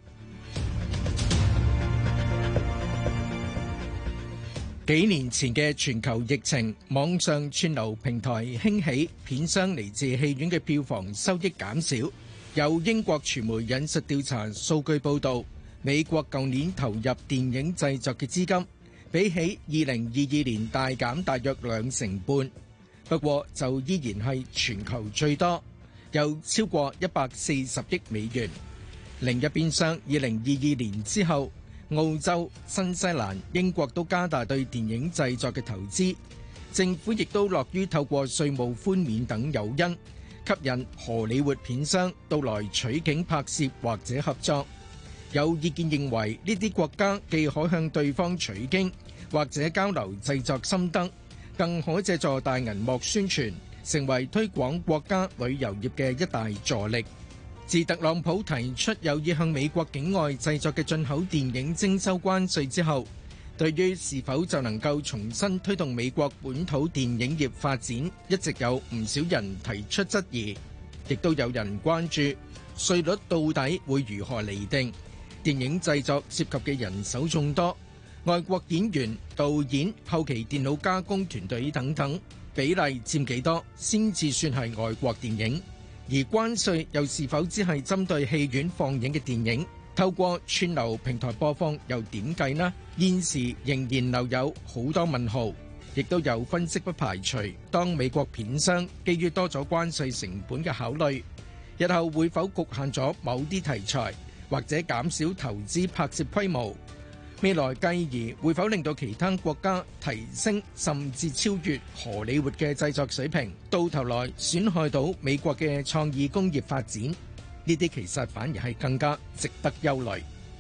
幾年前嘅全球疫情，網上串流平台興起，片商嚟自戲院嘅票房收益減少。有英國傳媒引述調查數據報導，美國舊年投入電影製作嘅資金，比起二零二二年大減大約兩成半。不過就依然係全球最多，有超過一百四十億美元。另一邊廂，二零二二年之後，澳洲、新西蘭、英國都加大對電影製作嘅投資，政府亦都樂於透過稅務寬免等誘因，吸引荷里活片商到來取景拍攝或者合作。有意見認為，呢啲國家既可向對方取經，或者交流製作心得，更可借助大銀幕宣傳，成為推廣國家旅遊業嘅一大助力。自特朗普提出有意向美國境外製作嘅進口電影徵收關稅之後，對於是否就能夠重新推動美國本土電影業發展，一直有唔少人提出質疑，亦都有人關注稅率到底會如何釐定。電影製作涉及嘅人手眾多，外國演員、導演、後期電腦加工團隊等等，比例佔幾多先至算係外國電影？而關稅又是否只係針對戲院放映嘅電影？透過串流平台播放又點計呢？現時仍然留有好多問號，亦都有分析不排除，當美國片商基於多咗關稅成本嘅考慮，日後會否局限咗某啲題材，或者減少投資拍攝規模？未來繼而會否令到其他國家提升甚至超越荷里活嘅製作水平，到頭來損害到美國嘅創意工業發展？呢啲其實反而係更加值得憂慮。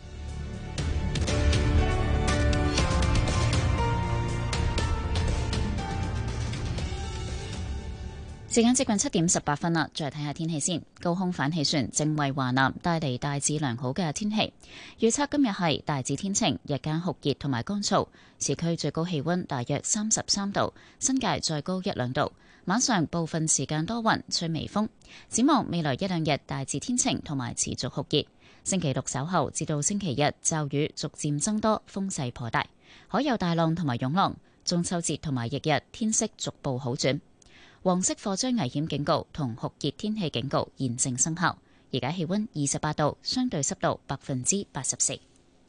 時間接近七點十八分啦，再睇下天氣先。高空反氣旋正為華南帶嚟大致良好嘅天氣，預測今日係大致天晴，日間酷熱同埋乾燥，市區最高氣溫大約三十三度，新界再高一兩度。晚上部分時間多雲，吹微風。展望未來一兩日大致天晴同埋持續酷熱，星期六稍後至到星期日驟雨逐漸增多，風勢頗大，海有大浪同埋湧浪。中秋節同埋翌日天色逐步好轉。黃色火災危險警告同酷熱天氣警告現正生效。而家氣溫二十八度，相對濕度百分之八十四。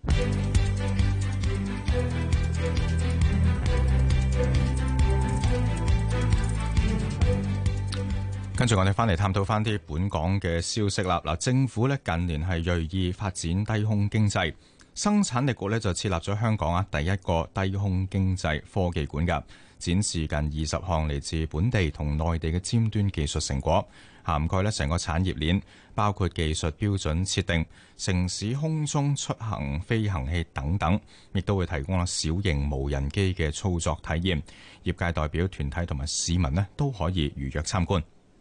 跟住我哋翻嚟探討翻啲本港嘅消息啦。嗱，政府咧近年係銳意發展低空經濟，生產力局咧就設立咗香港啊第一個低空經濟科技館㗎。展示近二十項嚟自本地同內地嘅尖端技術成果，涵蓋咧成個產業鏈，包括技術標準設定、城市空中出行飛行器等等，亦都會提供啦小型無人機嘅操作體驗。業界代表團體同埋市民咧都可以預約參觀。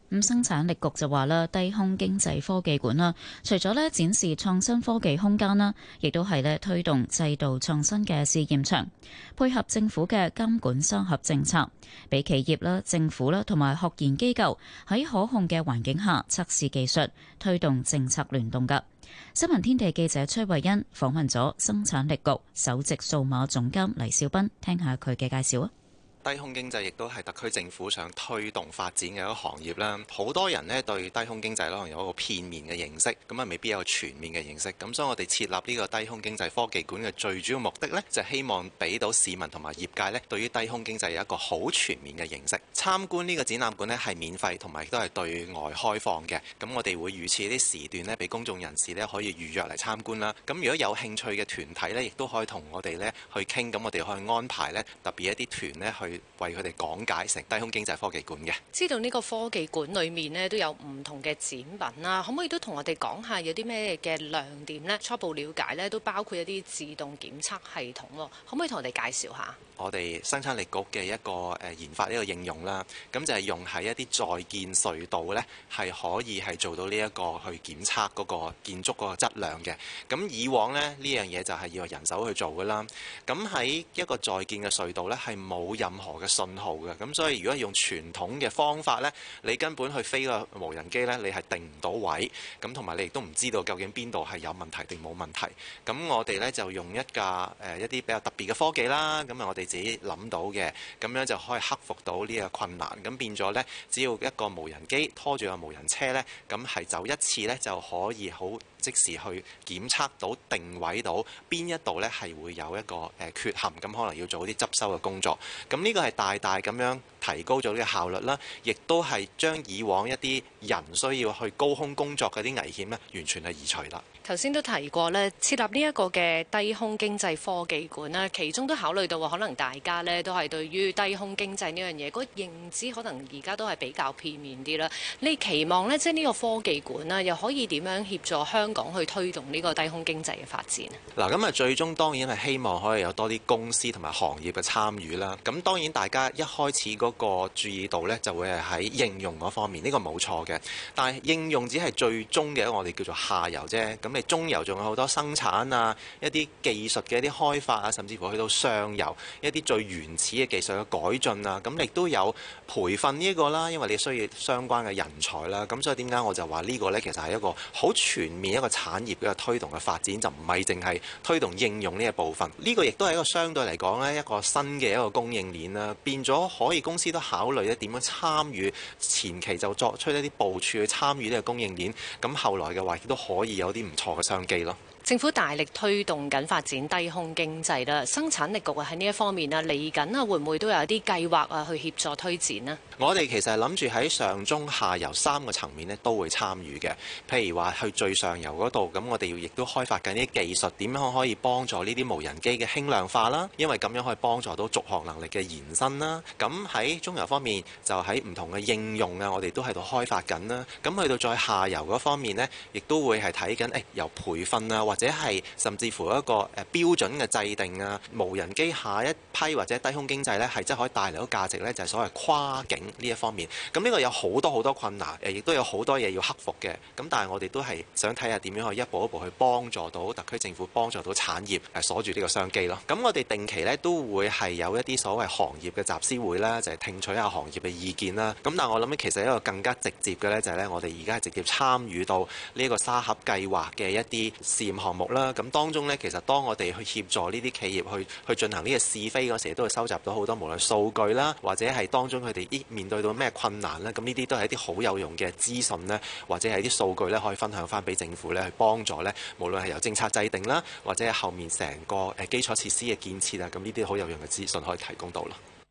咁生產力局就話啦，低空經濟科技館啦，除咗咧展示創新科技空間啦，亦都係咧推動制度創新嘅試驗場，配合政府嘅監管沙盒政策，俾企業啦、政府啦同埋學研機構喺可控嘅環境下測試技術，推動政策聯動㗎。新聞天地記者崔慧欣訪問咗生產力局首席數碼總監黎兆斌，聽下佢嘅介紹啊。 低空經濟亦都係特區政府想推動發展嘅一個行業啦。好多人呢對低空經濟可能有一個片面嘅認識，咁啊未必有全面嘅認識。咁所以我哋設立呢個低空經濟科技館嘅最主要目的呢，就係希望俾到市民同埋業界呢對於低空經濟有一個好全面嘅認識。參觀呢個展覽館呢係免費同埋都係對外開放嘅。咁我哋會預設啲時段呢俾公眾人士呢可以預約嚟參觀啦。咁如果有興趣嘅團體呢，亦都可以同我哋呢去傾，咁我哋可以安排呢特別一啲團呢去為佢哋講解成低空經濟科技館嘅。 知道呢個科技館裏面呢都有唔同嘅展品啦，可唔可以都同我哋講下有啲咩嘅亮點呢？初步了解呢都包括一啲自動檢測系統，可唔可以同我哋介紹下？ 我哋生產力局嘅一個誒研發呢個應用啦，咁就係用喺一啲在建隧道呢，係可以係做到呢一個去檢測嗰個建築嗰個質量嘅。咁以往呢，呢樣嘢就係要人手去做㗎啦。咁喺一個在建嘅隧道呢，係冇任何嘅信號嘅。咁所以如果用傳統嘅方法呢，你根本去飛個無人機呢，你係定唔到位。咁同埋你亦都唔知道究竟邊度係有問題定冇問題。咁我哋呢，就用一架誒一啲比較特別嘅科技啦。咁啊我哋自己諗到嘅，咁樣就可以克服到呢個困難。咁變咗呢，只要一個無人機拖住個無人車呢，咁係走一次呢，就可以好即時去檢測到定位到邊一度呢係會有一個誒缺陷，咁可能要做啲執修嘅工作。咁呢個係大大咁樣提高咗呢個效率啦，亦都係將以往一啲人需要去高空工作嗰啲危險呢，完全係移除啦。 頭先都提過咧，設立呢一個嘅低空經濟科技館啦，其中都考慮到話，可能大家咧都係對於低空經濟呢樣嘢嗰個認知，可能而家都係比較片面啲啦。你期望咧，即係呢個科技館啦，又可以點樣協助香港去推動呢個低空經濟嘅發展？ 嗱，咁啊，最終當然係希望可以有多啲公司同埋行業嘅參與啦。咁當然大家一開始嗰個注意到咧，就會係喺應用嗰方面，呢個冇錯嘅。但係應用只係最終嘅我哋叫做下游啫。咁中游仲有好多生產啊，一啲技術嘅一啲開發啊，甚至乎去到上游一啲最原始嘅技術嘅改進啊，咁亦都有培訓呢一個啦，因為你需要相關嘅人才啦。咁所以點解我就話呢個呢？其實係一個好全面一個產業嘅推動嘅發展，就唔係淨係推動應用呢一部分。呢個亦都係一個相對嚟講呢一個新嘅一個供應鏈啦，變咗可以公司都考慮咧點樣參與前期就作出一啲部署去參與呢個供應鏈，咁後來嘅話亦都可以有啲唔錯嘅商機咯。 政府大力推動緊發展低空經濟啦，生產力局啊喺呢一方面啊嚟緊啊會唔會都有一啲計劃啊去協助推展呢？ 我哋其實係諗住喺上中下游三個層面咧都會參與嘅。譬如話去最上游嗰度，咁我哋亦都開發緊啲技術，點樣可以幫助呢啲無人機嘅輕量化啦，因為咁樣可以幫助到續航能力嘅延伸啦。咁喺中游方面就喺唔同嘅應用啊，我哋都喺度開發緊啦。咁去到再下游嗰方面呢，亦都會係睇緊誒由培訓啊，或者係甚至乎一個誒標準嘅制定啊，無人機下一批或者低空經濟呢，係真係可以帶嚟到價值呢，就係所謂跨境呢一方面。咁呢個有好多好多困難，誒亦都有好多嘢要克服嘅。咁但係我哋都係想睇下點樣去一步一步去幫助到特區政府，幫助到產業誒鎖住呢個商機咯。咁我哋定期呢，都會係有一啲所謂行業嘅集思會啦，就係聽取下行業嘅意見啦。咁但係我諗其實一個更加直接嘅呢，就係呢，我哋而家係直接參與到呢個沙盒計劃嘅一啲試驗項目啦。咁當中呢，其實當我哋去協助呢啲企業去去進行呢個試飛嗰時，都會收集到好多無論數據啦，或者係當中佢哋面對到咩困難啦。咁呢啲都係一啲好有用嘅資訊呢，或者係啲數據呢，可以分享翻俾政府呢，去幫助呢，無論係由政策制定啦，或者係後面成個誒基礎設施嘅建設啊，咁呢啲好有用嘅資訊可以提供到啦。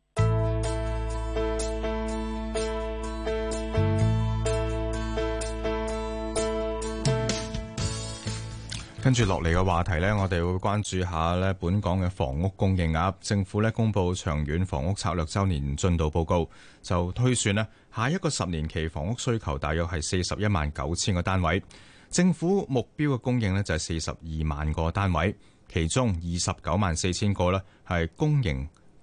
跟住落嚟嘅話題呢，我哋會關注下呢本港嘅房屋供應額。政府呢公布長遠房屋策略週年進度報告，就推算呢下一個十年期房屋需求大約係四十一萬九千個單位，政府目標嘅供應呢就係四十二萬個單位，其中二十九萬四千個呢係公營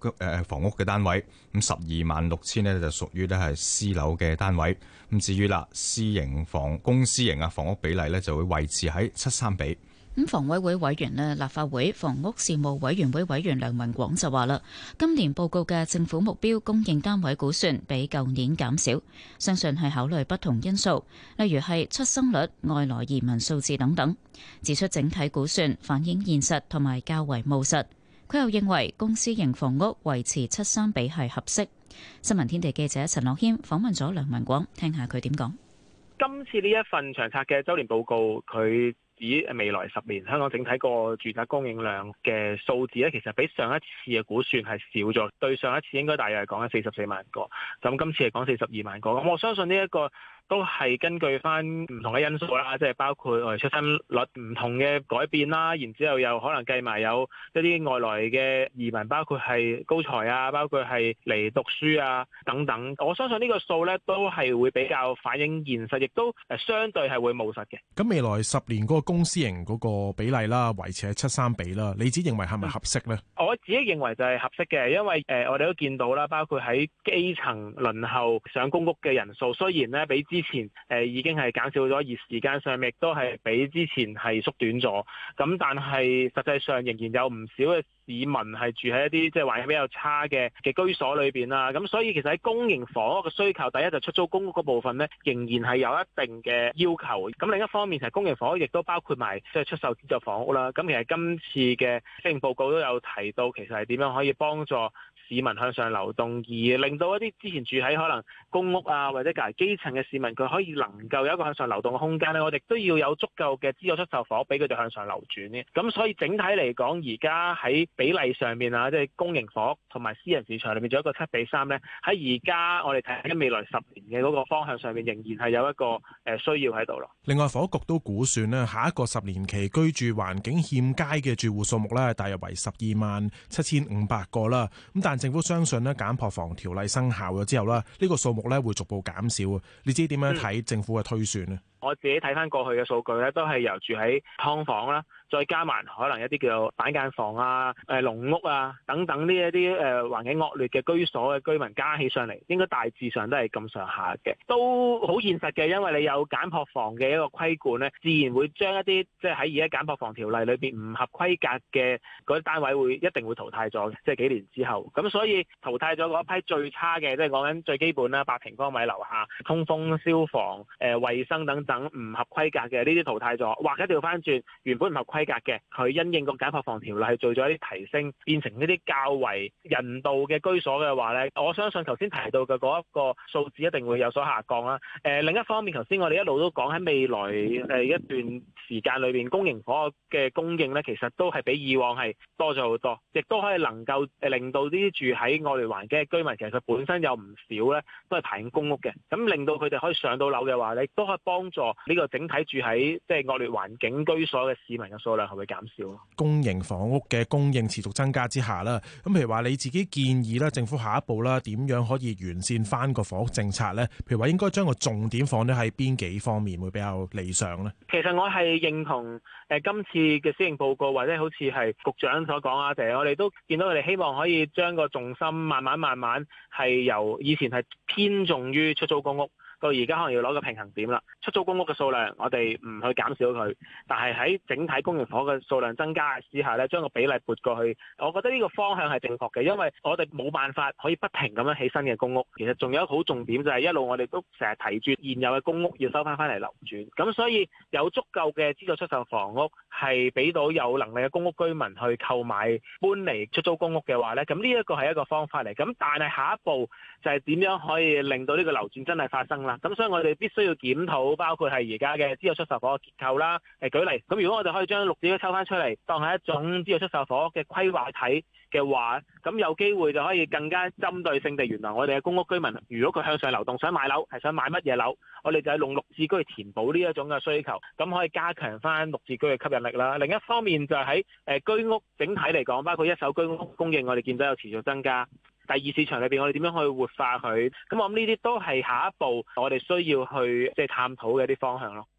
誒房屋嘅單位，咁十二萬六千呢就屬於呢係私樓嘅單位。咁至於啦，私營房公私營啊房屋比例呢就會維持喺七三比。 咁房委會委員呢，立法會房屋事務委員會委員梁文廣就話啦，今年報告嘅政府目標供應單位估算比舊年減少，相信係考慮不同因素，例如係出生率、外來移民數字等等，指出整體估算反映現實同埋較為務實。佢又認為公私營房屋維持七三比係合適。新聞天地記者陳樂謙訪問咗梁文廣，聽下佢點講。 今次呢一份長策嘅週年報告，佢指未來十年香港整體個住宅供應量嘅數字咧，其實比上一次嘅估算係少咗。對上一次應該大約係講緊四十四萬個，咁今次係講四十二萬個。咁我相信呢一個都係根據翻唔同嘅因素啦，即係包括我哋出生率唔同嘅改變啦，然之後又可能計埋有一啲外來嘅移民，包括係高才啊，包括係嚟讀書啊等等。我相信呢個數咧都係會比較反映現實，亦都誒相對係會務實嘅。 咁未來十年嗰個公私營嗰個比例啦，維持喺七三比啦，你自己認為係咪合適呢？ 我自己認為就係合適嘅，因為誒我哋都見到啦，包括喺基層輪候上公屋嘅人數，雖然咧比之前誒已經係減少咗，而時間上亦都係比之前係縮短咗。咁但係實際上仍然有唔少嘅市民係住喺一啲即係環境比較差嘅嘅居所裏邊啦。咁所以其實喺公營房屋嘅需求，第一就出租公屋嗰部分咧，仍然係有一定嘅要求。咁另一方面，其實公營房屋亦都包括埋即係出售資助房屋啦。咁其實今次嘅施政報告都有提到，其實係點樣可以幫助市民向上流動，而令到一啲之前住喺可能公屋啊或者較為基層嘅市民，佢可以能夠有一個向上流動嘅空間咧。我哋都要有足夠嘅資助出售房屋俾佢哋向上流轉咧。咁所以整體嚟講，而家喺比例上面啊，即係公營房屋同埋私人市場裏面做一個七比三咧。喺而家我哋睇緊未來十年嘅嗰個方向上面，仍然係有一個誒需要喺度咯。 另外，房屋局都估算咧，下一個十年期居住環境欠佳嘅住戶數目咧，大約為十二萬七千五百個啦。咁但政府相信咧，減破房條例生效咗之後啦，呢個數目咧會逐步減少啊。你知點樣睇政府嘅推算呢？ 我自己睇翻過去嘅數據咧，都係由住喺劏房啦，再加埋可能一啲叫做板間房啊、誒籠屋啊等等呢一啲誒環境惡劣嘅居所嘅居民加起上嚟，應該大致上都係咁上下嘅，都好現實嘅。因為你有簡樸房嘅一個規管咧，自然會將一啲即係喺而家簡樸房條例裏邊唔合規格嘅嗰啲單位會一定會淘汰咗嘅，即係幾年之後。咁所以淘汰咗嗰一批最差嘅，即係講緊最基本啦，八平方米樓下通風、消防、誒衛生等等唔合規格嘅呢啲淘汰咗，或者調翻轉原本唔合規格嘅，佢因應個簡樸房條例係做咗一啲提升，變成呢啲較為人道嘅居所嘅話咧，我相信頭先提到嘅嗰一個數字一定會有所下降啦。誒、呃、另一方面，頭先我哋一路都講喺未來誒一段時間裏邊，公營房屋嘅供應咧，其實都係比以往係多咗好多，亦都可以能夠誒令到呢啲住喺惡劣環境嘅居民，其實佢本身有唔少咧都係排緊公屋嘅，咁令到佢哋可以上到樓嘅話咧，都可以幫助呢個整體住喺即係惡劣環境居所嘅市民嘅數量係會減少咯。 公營房屋嘅供應持續增加之下啦，咁譬如話你自己建議啦，政府下一步啦點樣可以完善翻個房屋政策咧？譬如話應該將個重點放咧喺邊幾方面會比較理想咧？ 其實我係認同誒今次嘅施政報告或者好似係局長所講啊，其實我哋都見到佢哋希望可以將個重心慢慢慢慢係由以前係偏重於出租公屋，到而家可能要攞個平衡點啦。出租公屋嘅數量我哋唔去減少佢，但係喺整體公營房屋嘅數量增加之下咧，將個比例撥過去，我覺得呢個方向係正確嘅，因為我哋冇辦法可以不停咁樣起新嘅公屋。其實仲有一個好重點就係一路我哋都成日提住現有嘅公屋要收翻翻嚟流轉，咁所以有足夠嘅資助出售房屋係俾到有能力嘅公屋居民去購買搬嚟出租公屋嘅話咧，咁呢一個係一個方法嚟。咁但係下一步就係點樣可以令到呢個流轉真係發生啦？咁所以我哋必須要檢討，包括係而家嘅資助出售房屋結構啦。誒舉例，咁如果我哋可以將綠置居抽翻出嚟，當係一種資助出售房屋嘅規劃體嘅話，咁有機會就可以更加針對性地，原來我哋嘅公屋居民，如果佢向上流動想買樓，係想買乜嘢樓，我哋就係用綠置居去填補呢一種嘅需求，咁可以加強翻綠置居嘅吸引力啦。另一方面就係喺誒居屋整體嚟講，包括一手居屋供應，我哋見到有持續增加。第二市場裏邊，我哋點樣去活化佢？咁我諗呢啲都係下一步我哋需要去即係探討嘅一啲方向咯。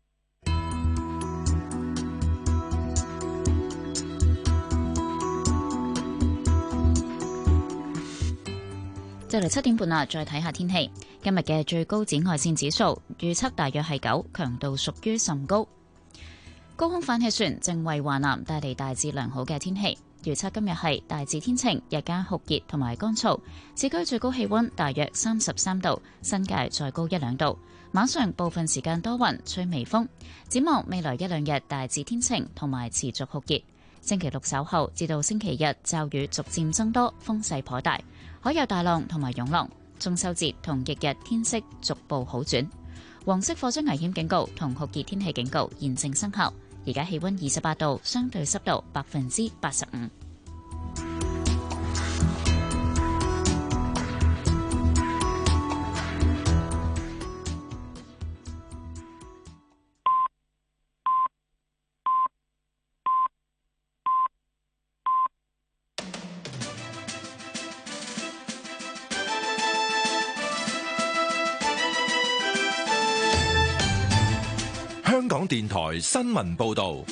就嚟七點半啦，再睇下天氣。今日嘅最高紫外線指數預測大約係九，強度屬於甚高。高空反氣旋正為華南帶嚟大致良好嘅天氣。預測今日係大致天晴，日間酷熱同埋乾燥，市區最高氣溫大約三十三度，新界再高一兩度。晚上部分時間多雲，吹微風。展望未來一兩日大致天晴同埋持續酷熱。星期六稍後至到星期日驟雨逐漸增多，風勢頗大，海有大浪同埋湧浪。中秋節同翌日天色逐步好轉。黃色火災危險警告同酷熱天氣警告現正生效。而家氣溫二十八度，相對濕度百分之八十五。 香港電台新聞報道，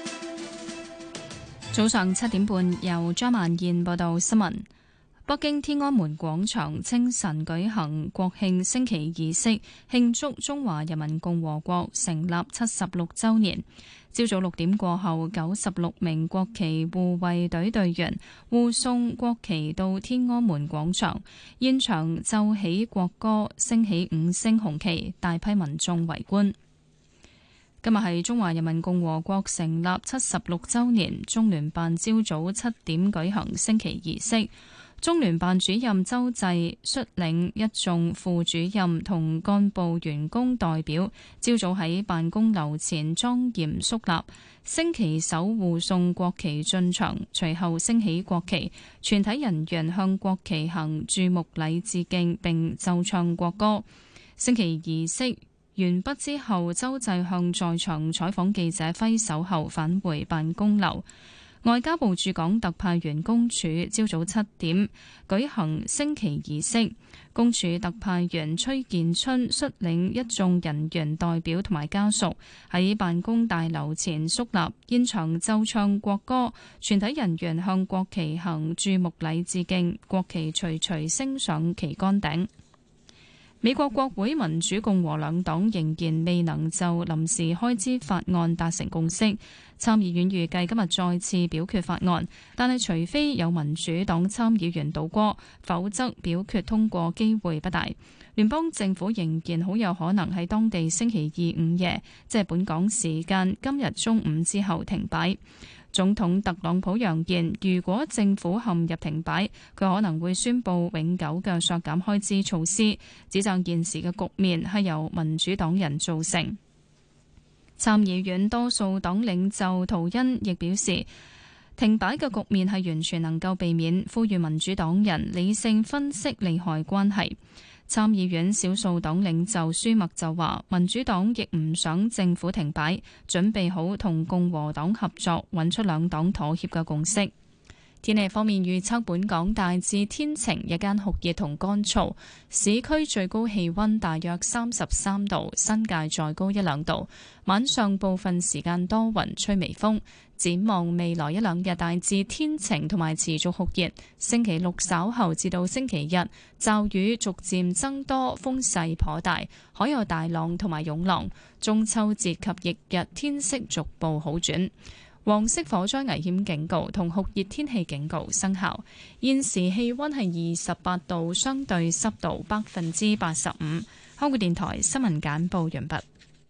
早上七點半由張曼燕報道新聞。北京天安門廣場清晨舉行國慶升旗儀式，慶祝中華人民共和國成立七十六週年。朝早六點過後，九十六名國旗護衛隊隊員護送國旗到天安門廣場，現場奏起國歌，升起五星紅旗，大批民眾圍觀。今日係中華人民共和國成立七十六週年，中聯辦朝早七點舉行升旗儀式。中聯辦主任周濟率領一眾副主任同幹部員工代表，朝早喺辦公樓前莊嚴肅立，升旗手護送國旗進場，隨後升起國旗，全體人員向國旗行注目禮致敬並奏唱國歌。升旗儀式完畢之後，周濟向在場採訪記者揮手後返回辦公樓。外交部駐港特派員公署朝早七點舉行升旗儀式，公署特派員崔建春率領一眾人員代表同埋家屬喺辦公大樓前肅立，現場奏唱國歌，全體人員向國旗行注目禮致敬，國旗徐徐升上旗杆頂。美國國會民主共和兩黨仍然未能就臨時開支法案達成共識，參議院預計今日再次表決法案，但係除非有民主黨參議員倒戈，否則表決通過機會不大。聯邦政府仍然好有可能喺當地星期二午夜，即係本港時間今日中午之後停擺。總統特朗普揚言，如果政府陷入停擺，佢可能會宣布永久嘅削減開支措施，指責現時嘅局面係由民主黨人造成。參議院多數黨領袖圖恩亦表示，停擺嘅局面係完全能夠避免，呼籲民主黨人理性分析利害關係。參議院少數黨領袖舒默就話，民主黨亦唔想政府停擺，準備好同共和黨合作，揾出兩黨妥協嘅共識。天氣方面預測，本港大致天晴，日間酷熱同乾燥，市區最高氣溫大約三十三度，新界再高一兩度。晚上部分時間多雲，吹微風。展望未來一兩日大致天晴同埋持續酷熱，星期六稍後至到星期日驟雨逐漸增多，風勢頗大，海有大浪同埋湧浪。中秋節及翌日天色逐步好轉。黃色火災危險警告同酷熱天氣警告生效。現時氣溫係二十八度，相對濕度百分之八十五。香港電台新聞簡報完畢。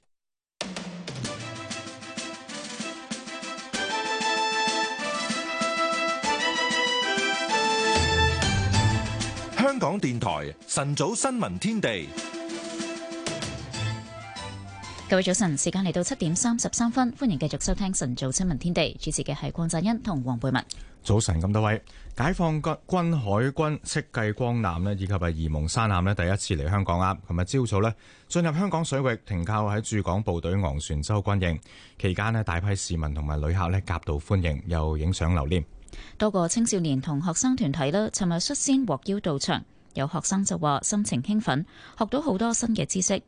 香港電台晨早新聞天地。 各位早晨，時間嚟到七點三十三分，歡迎繼續收聽晨早新聞天地，主持嘅係鄺贊恩同黃貝文。 早晨咁多位，解放軍軍海軍戚繼光艦咧，以及係沂蒙山艦咧，第一次嚟香港啊！琴日朝早咧進入香港水域，停靠喺駐港部隊昂船洲軍營，期間咧大批市民同埋旅客咧夾道歡迎，又影相留念。 多個青少年同學生團體咧，尋日率先獲邀到場，有學生就話心情興奮，學到好多新嘅知識。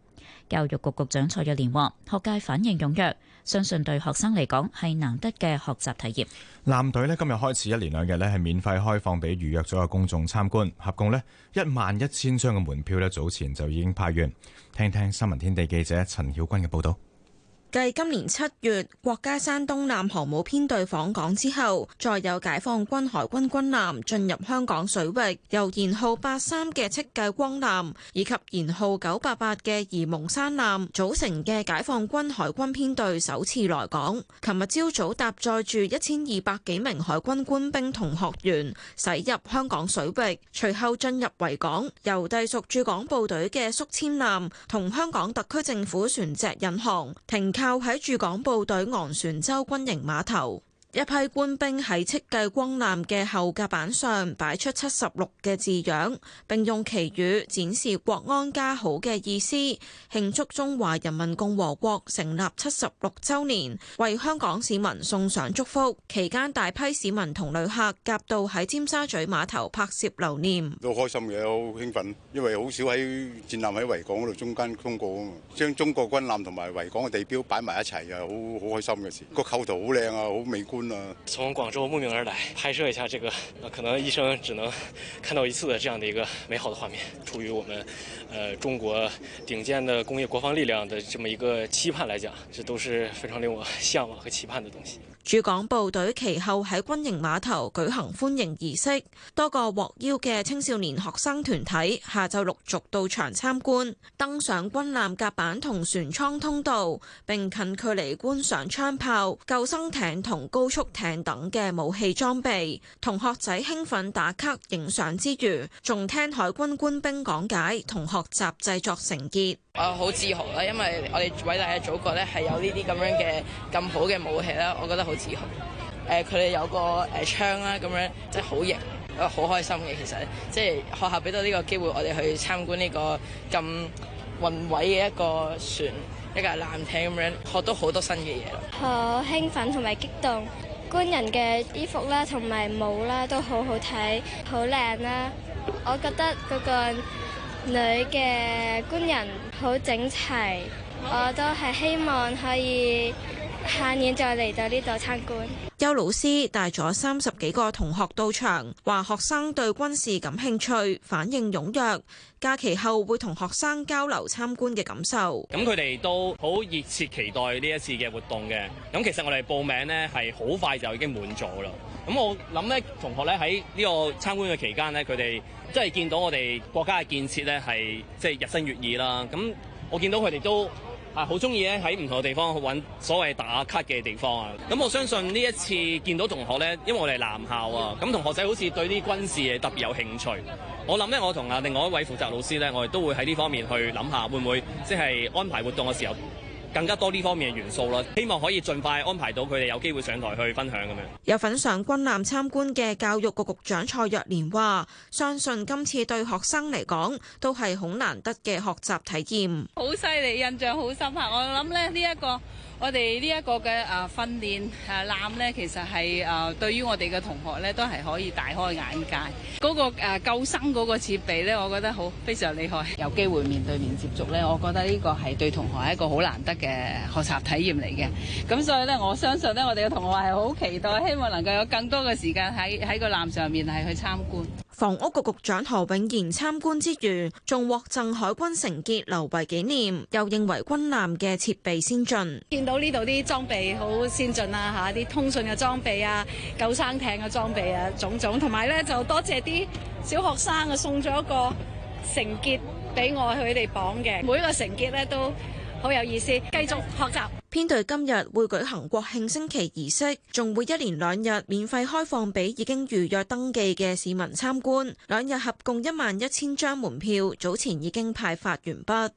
教育局局長蔡若蓮話：學界反應踴躍，相信對學生嚟講係難得嘅學習體驗。 艦隊呢今日開始一連兩日呢係免費開放俾預約咗嘅公眾參觀，合共呢一萬一千張嘅門票呢早前就已經派完。聽聽新聞天地記者陳曉君嘅報導。 繼今年七月國家山東艦航母編隊訪港之後，再有解放軍海軍軍艦進入香港水域，由舷號八三嘅戚繼光艦以及舷號九八八嘅沂蒙山艦組成嘅解放軍海軍編隊首次來港。琴日朝早搭載住一千二百幾名海軍官兵同學員駛入香港水域，隨後進入維港，由隸屬駐港部隊嘅宿遷艦同香港特區政府船隻引航停靠喺駐港部隊昂船洲軍營碼頭。一批官兵喺戚繼光艦嘅後甲板上擺出七十六嘅字樣，並用旗語展示國安家好嘅意思，慶祝中華人民共和國成立七十六週年，為香港市民送上祝福。期間大批市民同旅客夾道喺尖沙咀碼頭拍攝留念， 都開心嘅，好興奮，因為好少喺戰艦喺維港嗰度中間通過啊嘛，將中國軍艦同埋維港嘅地標擺埋一齊啊，好好開心嘅事。個構圖好靚啊，好美觀。 從廣州慕名而來，拍攝一下這個可能一生只能看到一次的這樣的一個美好的畫面。出於我們，呃，中國頂尖的工業國防力量的這麼一個期盼來講，這都是非常令我向往和期盼的東西。 駐港部隊其後喺軍營碼頭舉行歡迎儀式，多個獲邀嘅青少年學生團體下晝陸續到場參觀，登上軍艦甲板同船艙通道，並近距離觀賞槍炮、救生艇同高速艇等嘅武器裝備。同學仔興奮打卡影相之餘，仲聽海軍官兵講解同學習製作成結。 我好自豪啦，因為我哋偉大嘅祖國咧係有呢啲咁樣嘅咁好嘅武器啦，我覺得好自豪。誒，佢哋有個誒槍啦，咁樣即係好型，好開心嘅。其實即係學校俾到呢個機會，我哋去參觀呢個咁宏偉嘅一個船，一架艦艇咁樣，學到好多新嘅嘢咯。 好興奮同埋激動，軍人嘅衣服啦同埋帽啦都好好睇，好靚啦。我覺得嗰個女嘅軍人好整齊，我都係希望可以下年再嚟到呢度參觀。 邱老師帶咗三十幾個同學到場，話學生對軍事感興趣，反應踴躍。假期後會同學生交流參觀嘅感受。 咁佢哋都好熱切期待呢一次嘅活動嘅。咁其實我哋報名呢係好快就已經滿咗啦。咁我諗咧，同學咧喺呢個參觀嘅期間呢，佢哋即係見到我哋國家嘅建設咧係即係日新月異啦。咁我見到佢哋都啊，好中意咧喺唔同嘅地方去揾所謂打卡嘅地方啊！咁我相信呢一次見到同學咧，因為我哋係男校啊，咁同學仔好似對啲軍事嘢特別有興趣。我諗咧，我同啊另外一位負責老師咧，我哋都會喺呢方面去諗下，會唔會即係安排活動嘅時候更加多呢方面嘅元素啦，希望可以盡快安排到佢哋有機會上台去分享咁樣。 有份上軍艦參觀嘅教育局局長蔡若蓮話，相信今次對學生嚟講都係好難得嘅學習體驗。 好犀利，印象好深刻。我諗咧呢一個我哋呢一個嘅啊訓練啊艦咧，其實係啊對於我哋嘅同學咧都係可以大開眼界。嗰個誒救生嗰個設備咧，我覺得好非常厲害。有機會面對面接觸咧，我覺得呢個係對同學係一個好難得嘅學習體驗嚟嘅。咁所以咧，我相信咧，我哋嘅同學係好期待，希望能夠有更多嘅時間喺喺個艦上面係去參觀。 房屋局局長何永賢參觀之餘，仲獲贈海軍成結留為紀念，又認為軍艦嘅設備先進。 見到呢度啲裝備好先進啊，嚇啲通訊嘅裝備啊，救生艇嘅裝備啊，種種，同埋咧就多謝啲小學生啊送咗一個成結俾我佢哋綁嘅，每一個成結咧都好有意思，繼續學習。 編隊今日會舉行國慶升旗儀式，仲會一連兩日免費開放俾已經預約登記嘅市民參觀。兩日合共一萬一千張門票，早前已經派發完畢。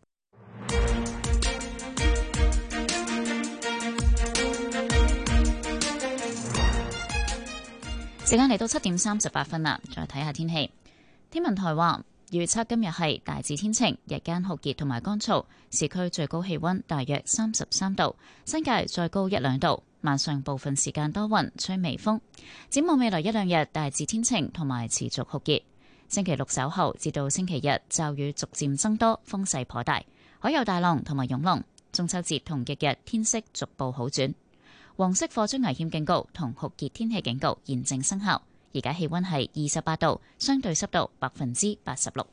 時間嚟到七點三十八分啦，再睇下天氣。天文台話，預測今日係大致天晴，日間酷熱同埋乾燥，市區最高氣溫大約三十三度，新界再高一兩度。晚上部分時間多雲，吹微風。展望未來一兩日，大致天晴同埋持續酷熱。星期六稍後至到星期日，驟雨逐漸增多，風勢頗大。 海有大浪同埋湧浪。中秋節同翌日天色逐步好轉。黃色火災危險警告同酷熱天氣警告現正生效。而家氣溫係二十八度，相對濕度百分之八十六。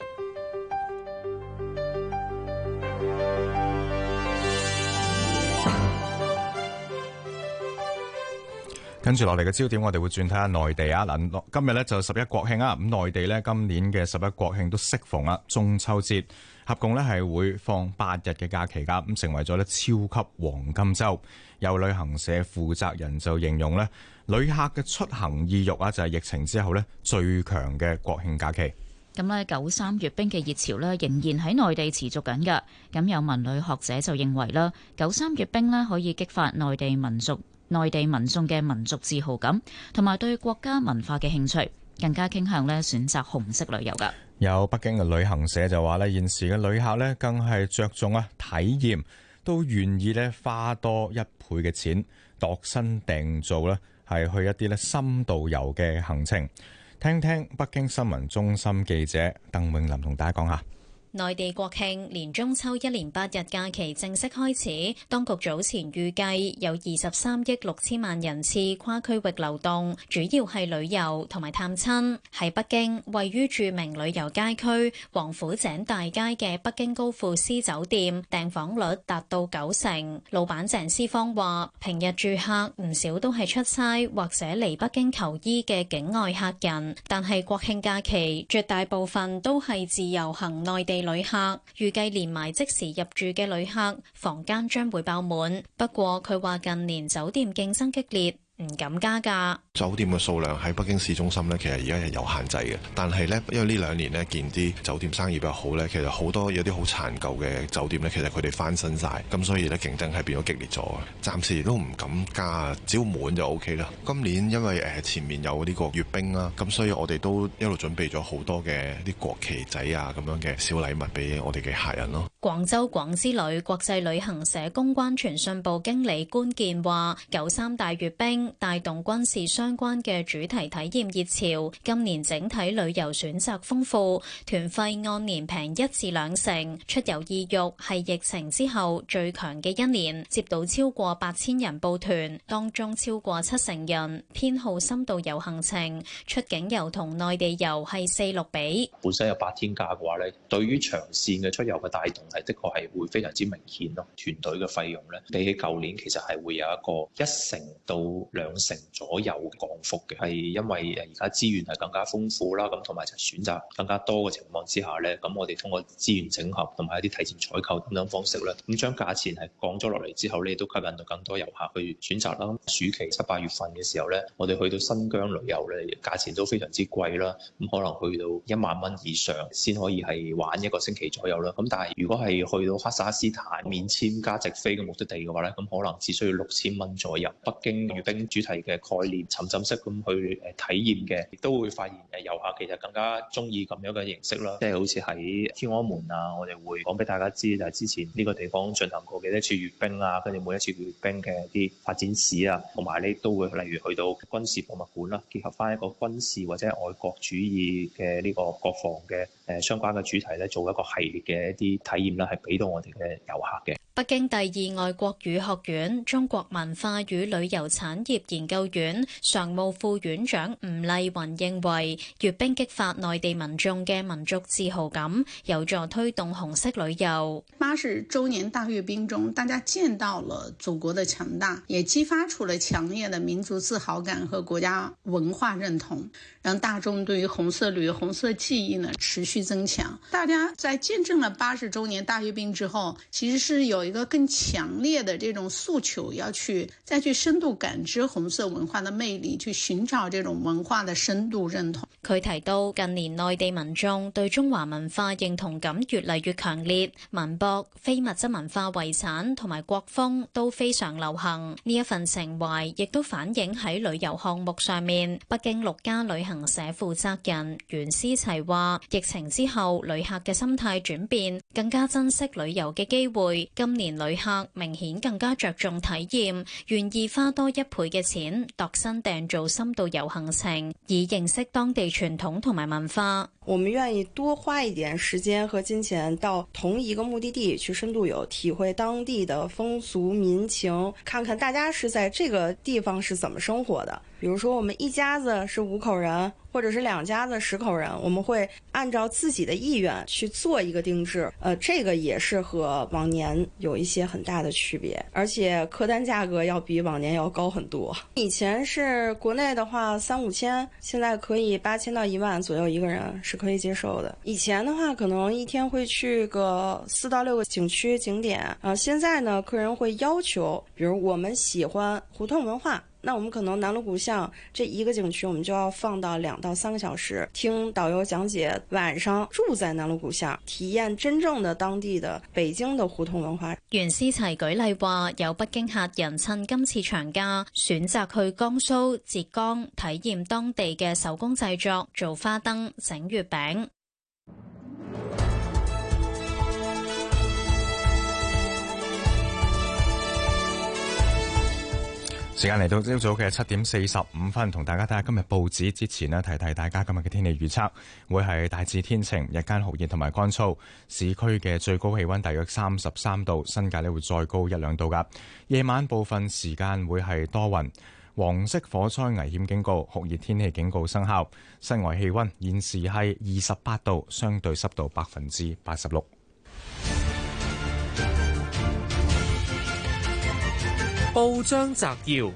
跟住落嚟嘅焦點，我哋會轉睇下內地啊。嗱，今日呢就十一國慶啊，咁內地呢今年嘅十一國慶都適逢啊中秋節，合共呢係會放八日嘅假期噶，咁成為咗呢超級黃金週。有旅行社負責人就形容呢，旅客嘅出行意欲啊，就係疫情之後呢最強嘅國慶假期。 咁呢九三閱兵嘅熱潮呢，仍然喺內地持續緊㗎。咁有文旅學者就認為啦，九三閱兵呢可以激發內地民族。內地民眾嘅民族自豪感同埋對國家文化嘅興趣，更加傾向咧選擇紅色旅遊㗎。 有北京嘅旅行社就話咧，現時嘅旅客咧更係着重啊體驗，都願意咧花多一倍嘅錢度身訂造咧，係去一啲咧深度遊嘅行程。聽聽北京新聞中心記者鄧永林同大家講下。 內地國慶連中秋一連八日假期正式開始，當局早前預計有二十三億六千萬人次跨區域流動，主要係旅遊同埋探親。喺北京，位於著名旅遊街區王府井大街嘅北京高富斯酒店訂房率達到九成。老闆鄭思芳話：平日住客唔少都係出差或者嚟北京求醫嘅境外客人，但係國慶假期絕大部分都係自由行內地旅客，預計連埋即時入住嘅旅客，房間將會爆滿。不過佢話近年酒店競爭激烈，唔敢加價。 酒店嘅數量喺北京市中心呢，其實而家係有限制嘅。但係呢，因為呢兩年呢，見啲酒店生意比較好呢，其實好多有啲好殘舊嘅酒店呢，其實佢哋翻新晒，咁所以呢，競爭係變咗激烈咗。暫時都唔敢加，只要滿就 O K 啦。今年因為誒前面有呢個閱兵啦，咁所以我哋都一路準備咗好多嘅啲國旗仔啊咁樣嘅小禮物俾我哋嘅客人咯。 廣州廣之旅國際旅行社公關傳訊部經理官健話：九三大閱兵帶動軍事相關嘅主題體驗熱潮，今年整體旅遊選擇豐富，團費按年平一至兩成，出遊意欲係疫情之後最強嘅一年，接到超過八千人報團，當中超過七成人偏好深度遊行程，出境遊同內地遊係四六比。 本身有八天假嘅話咧，對於長線嘅出遊嘅帶動係的確係會非常之明顯咯。團隊嘅費用咧，比起舊年其實係會有一個一成到兩成左右嘅降幅嘅，係因為誒而家資源係更加豐富啦，咁同埋就選擇更加多嘅情況之下咧，咁我哋通過資源整合同埋一啲提前採購等等方式咧，咁將價錢係降咗落嚟之後咧，都吸引到更多遊客去選擇啦。暑期七八月份嘅時候咧，我哋去到新疆旅遊咧，價錢都非常之貴啦，咁可能去到一萬蚊以上先可以係玩一個星期左右啦。咁但係如果係去到哈薩克斯坦免簽加直飛嘅目的地嘅話咧，咁可能只需要六千蚊左右。北京閱兵主題嘅概念沉浸式咁去誒體驗嘅，亦都會發現誒遊客其實更加中意咁樣嘅形式啦。即係好似喺天安門啊，我哋會講俾大家知，就係之前呢個地方進行過幾多次閱兵啊，跟住每一次閱兵嘅啲發展史啊，同埋咧都會例如去到軍事博物館啦，結合翻一個軍事或者愛國主義嘅呢個國防嘅誒相關嘅主題咧，做一個系列嘅一啲體驗啦，係俾到我哋嘅遊客嘅。 北京第二外國語學院中國文化與旅遊產業研究院常務副院長吳麗雲認為，閱兵激發內地民眾嘅民族自豪感，有助推動紅色旅遊。 八十周年大閱兵中，大家見到了祖國的強大，也激發出了強烈的民族自豪感和國家文化認同，讓大眾對於紅色旅遊、紅色記憶呢持續增強。大家在見證了八十周年大閱兵之後，其實是有一個更強烈的這種訴求，要去再去深度感知紅色文化的魅力，去尋找這種文化的深度認同。 佢提到近年內地民眾對中華文化認同感越嚟越強烈，文博、非物質文化遺產同埋國風都非常流行。呢一份情懷亦都反映喺旅遊項目上面。北京六家旅行社負責人袁思齊話：疫情之後，旅客嘅心態轉變，更加珍惜旅遊嘅機會。今年旅客明顯更加着重體驗，願意花多一倍嘅錢度身訂造深度遊行程，以認識當地傳統同埋文化。 我們願意多花一點時間和金錢到同一個目的地去深度遊，體會當地的風俗民情，看看大家是在這個地方是怎麼生活的。比如說我們一家子是五口人，或者是兩家子十口人，我們會按照自己的意願去做一個定制。呃，這個也是和往年有一些很大的區別，而且客單價格要比往年要高很多。以前是國內的話三五千，現在可以八千到一萬左右一個人是可以接受的。以前的話可能一天會去個四到六個景區景點，啊，現在呢客人會要求，比如我們喜歡胡同文化，那我們可能南鑼鼓巷這一個景區，我們就要放到兩到三個小時，聽導遊講解，晚上住在南鑼鼓巷，體驗真正的當地的北京的胡同文化。 袁思齊舉例話，有北京客人趁今次長假選擇去江蘇、浙江體驗當地嘅手工製作，做花燈、整月餅。 時間嚟到朝早嘅七點四十五分，同大家睇下今日報紙之前呢，提提大家今日嘅天氣預測會係大致天晴，日間酷熱同埋乾燥，市區嘅最高氣溫大約三十三度，新界呢會再高一兩度噶。夜晚部分時間會係多雲，黃色火災危險警告、酷熱天氣警告生效。室外氣溫現時係二十八度，相對濕度百分之八十六。 報章摘要：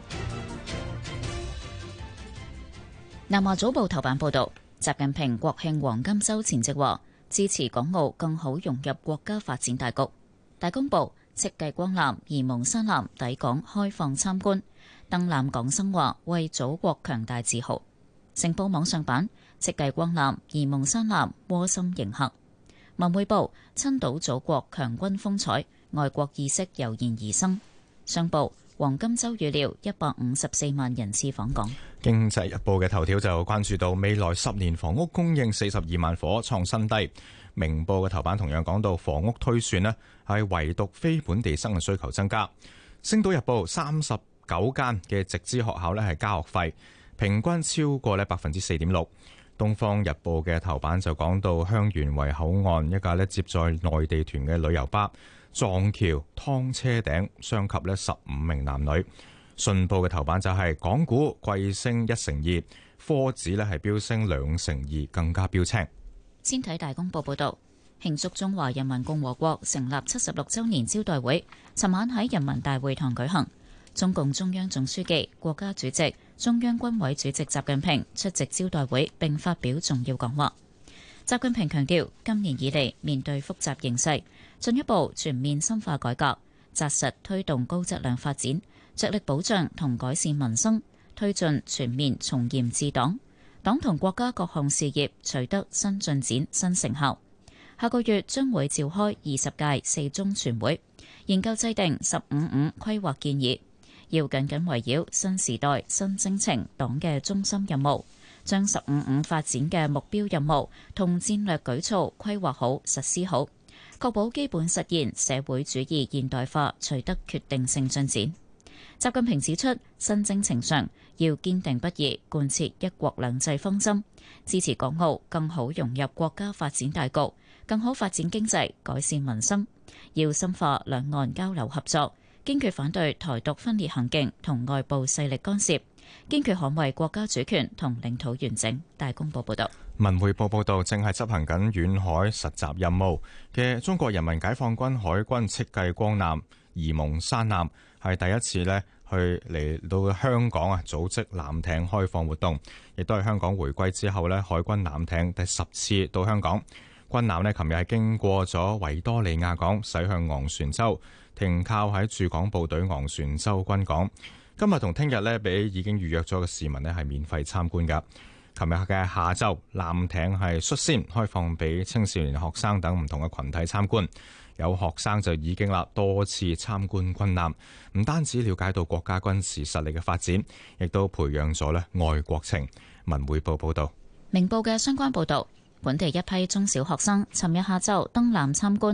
南華早報頭版報道，習近平國慶黃金週前夕話，支持港澳更好融入國家發展大局。大公報戚繼光南、沂蒙山南抵港開放參觀，登覽港生話為祖國強大自豪。成報網上版戚繼光南、沂蒙山南窩心迎客。文匯報親島祖國強軍風采，愛國意識油然而生。商報黃金週預料一百五十四萬人次訪港。 經濟日報嘅頭條就關注到未來十年房屋供應四十二萬伙創新低。明報嘅頭版同樣講到房屋推算呢係唯獨非本地生嘅需求增加。星島日報三十九間嘅直資學校呢係加學費，平均超過呢百分之四點六。東方日報嘅頭版就講到香園圍口岸一架呢接載內地團嘅旅遊巴撞橋劏車頂，傷及呢十五名男女。信報嘅頭版就係港股貴升一成二，科指呢係飆升兩成二，更加標青。 先睇大公報報道，慶祝中華人民共和國成立七十六週年招待會，尋晚喺人民大會堂舉行。中共中央總書記、國家主席、中央軍委主席習近平出席招待會並發表重要講話。習近平強調，今年以嚟面對複雜形勢，進一步全面深化改革，紮實推動高質量發展，着力保障同改善民生，推進全面從嚴治黨，黨同國家各項事業取得新進展、新成效。下個月將會召開二十屆四中全會，研究制定十五五規劃建議，要緊緊圍繞新時代新征程黨嘅中心任務，將十五五發展嘅目標任務同戰略舉措規劃好、實施好，確保基本實現社會主義現代化取得決定性進展。習近平指出，新征程上要堅定不移貫徹一國兩制方針，支持港澳更好融入國家發展大局，更好發展經濟，改善民生。要深化兩岸交流合作，堅決反對台獨分裂行徑同外部勢力干涉，堅決捍衛國家主權同領土完整。大公報報道。 文匯報報道，正係執行緊遠海實習任務嘅中國人民解放軍海軍戚繼光艦、沂蒙山艦係第一次呢去嚟到香港啊，組織艦艇開放活動，亦都係香港回歸之後呢海軍艦艇第十次到香港。軍艦呢琴日係經過咗維多利亞港，駛向昂船洲，停靠喺駐港部隊昂船洲軍港。今日同聽日呢，俾已經預約咗嘅市民呢係免費參觀㗎。琴日嘅下晝，艦艇係率先開放俾青少年學生等唔同嘅群體參觀。有學生就已經啦多次參觀軍艦，唔單止了解到國家軍事實力嘅發展，亦都培養咗呢愛國情。文匯報報道。 明報嘅相關報導，本地一批中小學生尋日下晝登艦參觀，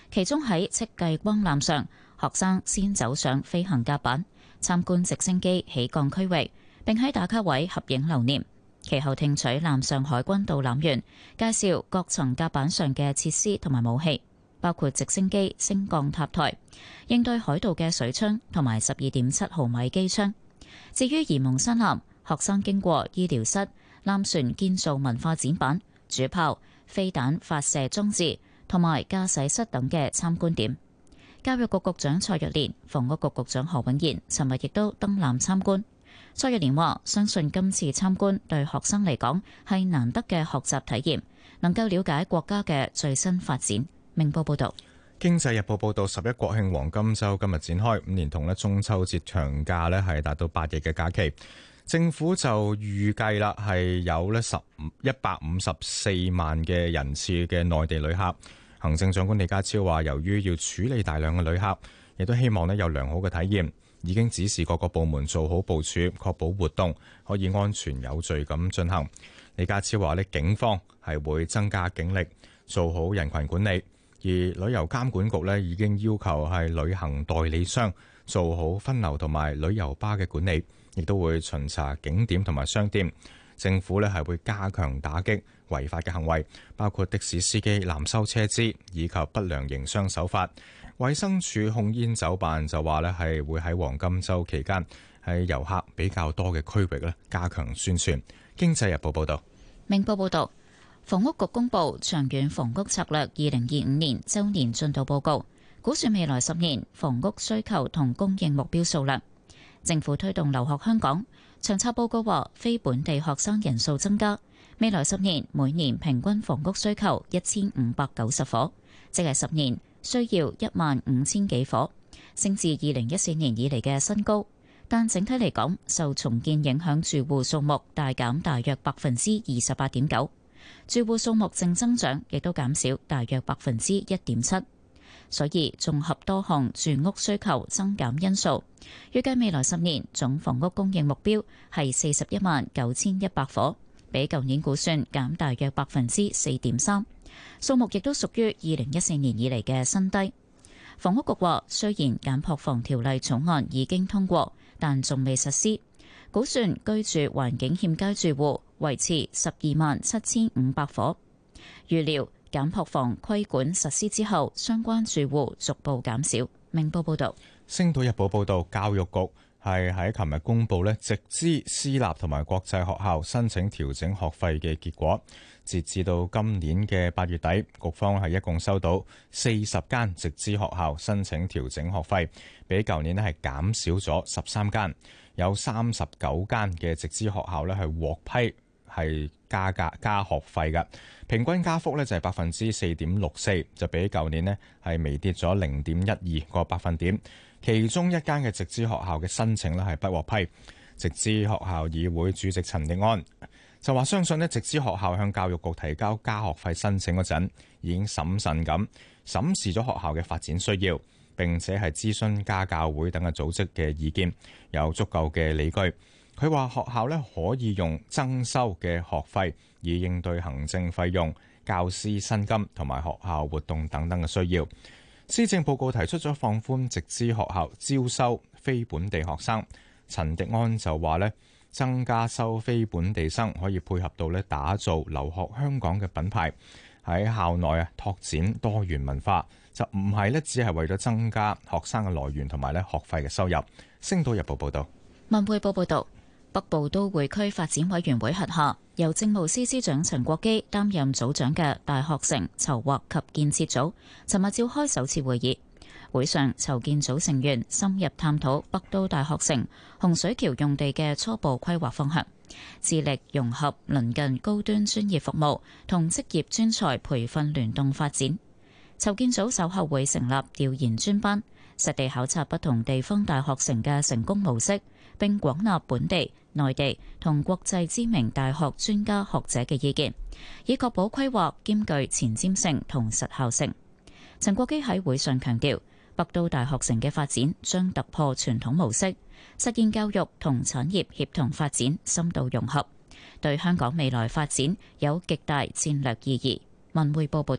其中喺戚繼光艦上，學生先走上飛行甲板，參觀直升機起降區域，並喺打卡位合影留念。其後聽取艦上海軍導覽員介紹各層甲板上嘅設施同埋武器，包括直升機升降塔台、應對海盜嘅水槍同埋十二點七毫米機槍。至於沂蒙山艦，學生經過醫療室、艦船建造文化展板、主炮、飛彈發射裝置同埋駕駛室等嘅參觀點。教育局局長蔡若蓮、房屋局局長何永賢尋日亦都登艦參觀。蔡若蓮話：相信今次參觀對學生嚟講係難得嘅學習體驗，能夠了解國家嘅最新發展。明報報道。 經濟日報報道，十一國慶黃金週今日展開，五年同咧中秋節長假呢係達到八日嘅假期。政府就預計啦，係有咧十一百五十四萬嘅人次嘅內地旅客。行政長官李家超話，由於要處理大量嘅旅客，亦都希望咧有良好嘅體驗，已經指示各個部門做好部署，確保活動可以安全有序咁進行。李家超話咧，警方係會增加警力，做好人群管理，而旅遊監管局咧已經要求係旅行代理商做好分流同埋旅遊巴嘅管理，亦都會巡查景點同埋商店。政府咧係會加強打擊違法嘅行為，包括的士司機濫收車資以及不良營商手法。衛生署控煙酒辦就話咧係會喺黃金週期間喺遊客比較多嘅區域咧加強宣傳。經濟日報報道。 明報報道，房屋局公布長遠房屋策略二零二五年週年進度報告，估算未來十年房屋需求同供應目標數量。政府推動留學香港。長策報告話，非本地學生人數增加，未來十年每年平均房屋需求一千五百九十伙，即係十年需要一萬五千幾伙，升至二零一四年以嚟嘅新高。但整體嚟講，受重建影響，住戶數目大減大約百分之二十八點九，住戶數目正增長，亦都減少大約百分之一點七。所以綜合多項住屋需求增減因素，預計未來十年總房屋供應目標係四十一萬九千一百伙，比舊年估算減大約百分之四點三，數目亦都屬於二零一四年以嚟嘅新低。房屋局話，雖然簡樸房條例草案已經通過，但仲未實施，估算居住環境欠佳住戶維持十二萬七千五百伙，預料簡樸房規管實施之後，相關住戶逐步減少。明報報道。 星島日報報道，教育局係喺琴日公布咧直資私立同埋國際學校申請調整學費嘅結果。截至到今年嘅八月底，局方係一共收到四十間直資學校申請調整學費，比舊年咧係減少咗十三間，有三十九間嘅直資學校咧係獲批係加價加學費嘅，平均加幅咧就係百分之四點六四，就比舊年咧係微跌咗零點一二個百分點。其中一間嘅直資學校嘅申請咧係不獲批。直資學校議會主席陳迪安就話，相信咧直資學校向教育局提交加學費申請嗰陣，已經審慎咁審視咗學校嘅發展需要，並且係諮詢家教會等嘅組織嘅意見，有足夠嘅理據。佢話學校咧可以用增收嘅學費以應對行政費用、教師薪金同埋學校活動等等嘅需要。施政報告提出咗放寬直資學校招收非本地學生。陳迪安就話咧，增加收非本地生可以配合到咧打造留學香港嘅品牌，喺校內啊拓展多元文化，就唔係咧只係為咗增加學生嘅來源同埋咧學費嘅收入。星島日報報道。 文匯報報道。北部都會區發展委員會轄下，由政務司司長陳國基擔任組長嘅大學城籌劃及建設組，尋日召開首次會議。會上，籌建組成員深入探討北都大學城洪水橋用地嘅初步規劃方向，致力融合鄰近高端專業服務同職業專才培訓聯動發展。籌建組稍後會成立調研專班，實地考察不同地方大學城嘅成功模式，並廣納本地、內地同國際知名大學專家學者嘅意見，以確保規劃兼具前瞻性同實效性。陳國基喺會上強調，北都大學城嘅發展將突破傳統模式，實現教育同產業協同發展深度融合，對香港未來發展有極大戰略意義。文匯報報道。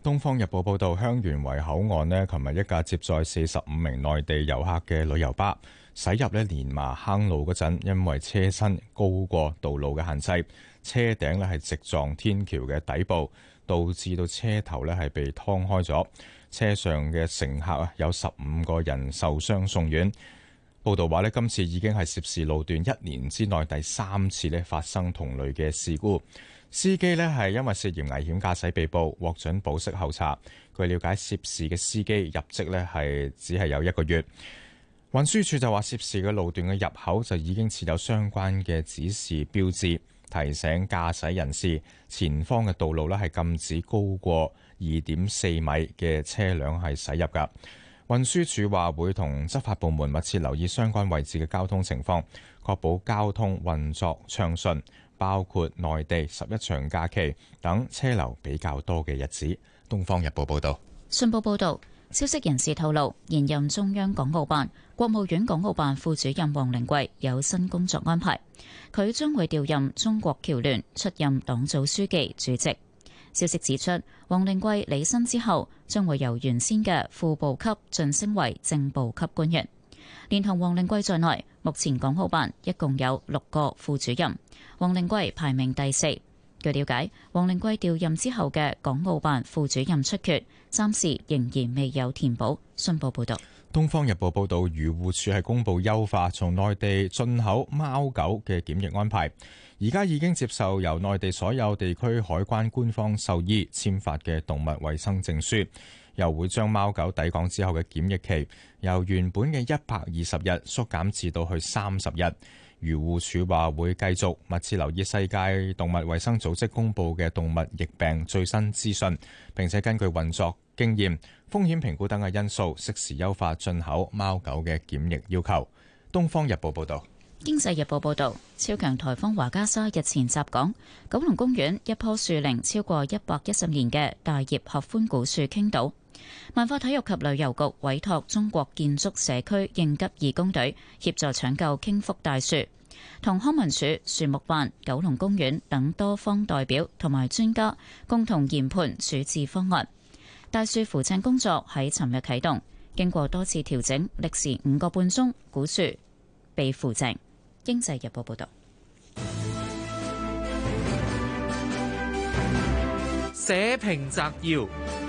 東方日報報道，香園圍口岸呢，琴日一架接載四十五名內地遊客嘅旅遊巴駛入呢蓮麻坑路嗰陣，因為車身高過道路嘅限制，車頂呢係直撞天橋嘅底部，導致到車頭呢係被劏開咗，車上嘅乘客啊有十五個人受傷送院。報道話呢，今次已經係涉事路段一年之內第三次呢發生同類嘅事故。司機呢係因為涉嫌危險駕駛被捕，獲准保釋候查。據了解，涉事嘅司機入職呢係只係有一個月。運輸署就話，涉事嘅路段嘅入口就已經設有相關嘅指示標誌，提醒駕駛人士前方嘅道路呢係禁止高過二點四米嘅車輛係駛入㗎。運輸署話會同執法部門密切留意相關位置嘅交通情況，確保交通運作暢順，包括內地十一長假期等車流比較多嘅日子。《東方日報》報道。 信報報導，消息人士透露，現任中央港澳辦、國務院港澳辦副主任王靈桂有新工作安排，佢將會調任中國僑聯出任黨組書記、主席。消息指出，王靈桂履新之後，將會由原先嘅副部級晉升為正部級官員。連同王靈桂在內，目前港澳辦一共有六個副主任，王靈桂排名第四。據了解，王靈桂調任之後嘅港澳辦副主任出缺，暫時仍然未有填補。信報報道。 《東方日報》報道，漁護署係公布優化從內地進口貓狗嘅檢疫安排，而家已經接受由內地所有地區海關官方獸醫簽發嘅動物衛生證書，又會將貓狗抵港之後嘅檢疫期由原本嘅一百二十日縮減至到去三十日。漁護署話會繼續密切留意世界動物衛生組織公布嘅動物疫病最新資訊，並且根據運作經驗、風險評估等嘅因素，適時優化進口貓狗嘅檢疫要求。東方日報報道。 經濟日報報道，超強颱風華加莎日前襲港，九龍公園一棵樹齡超過一百一十年嘅大葉合歡古樹傾倒。文化體育及旅遊局委託中國建築社區應急義工隊協助搶救傾覆大樹，同康文署、樹木辦、九龍公園等多方代表同埋專家共同研判處置方案。大樹扶正工作喺尋日啟動，經過多次調整，歷時五個半鐘，古樹被扶正。經濟日報報道。 社評摘要。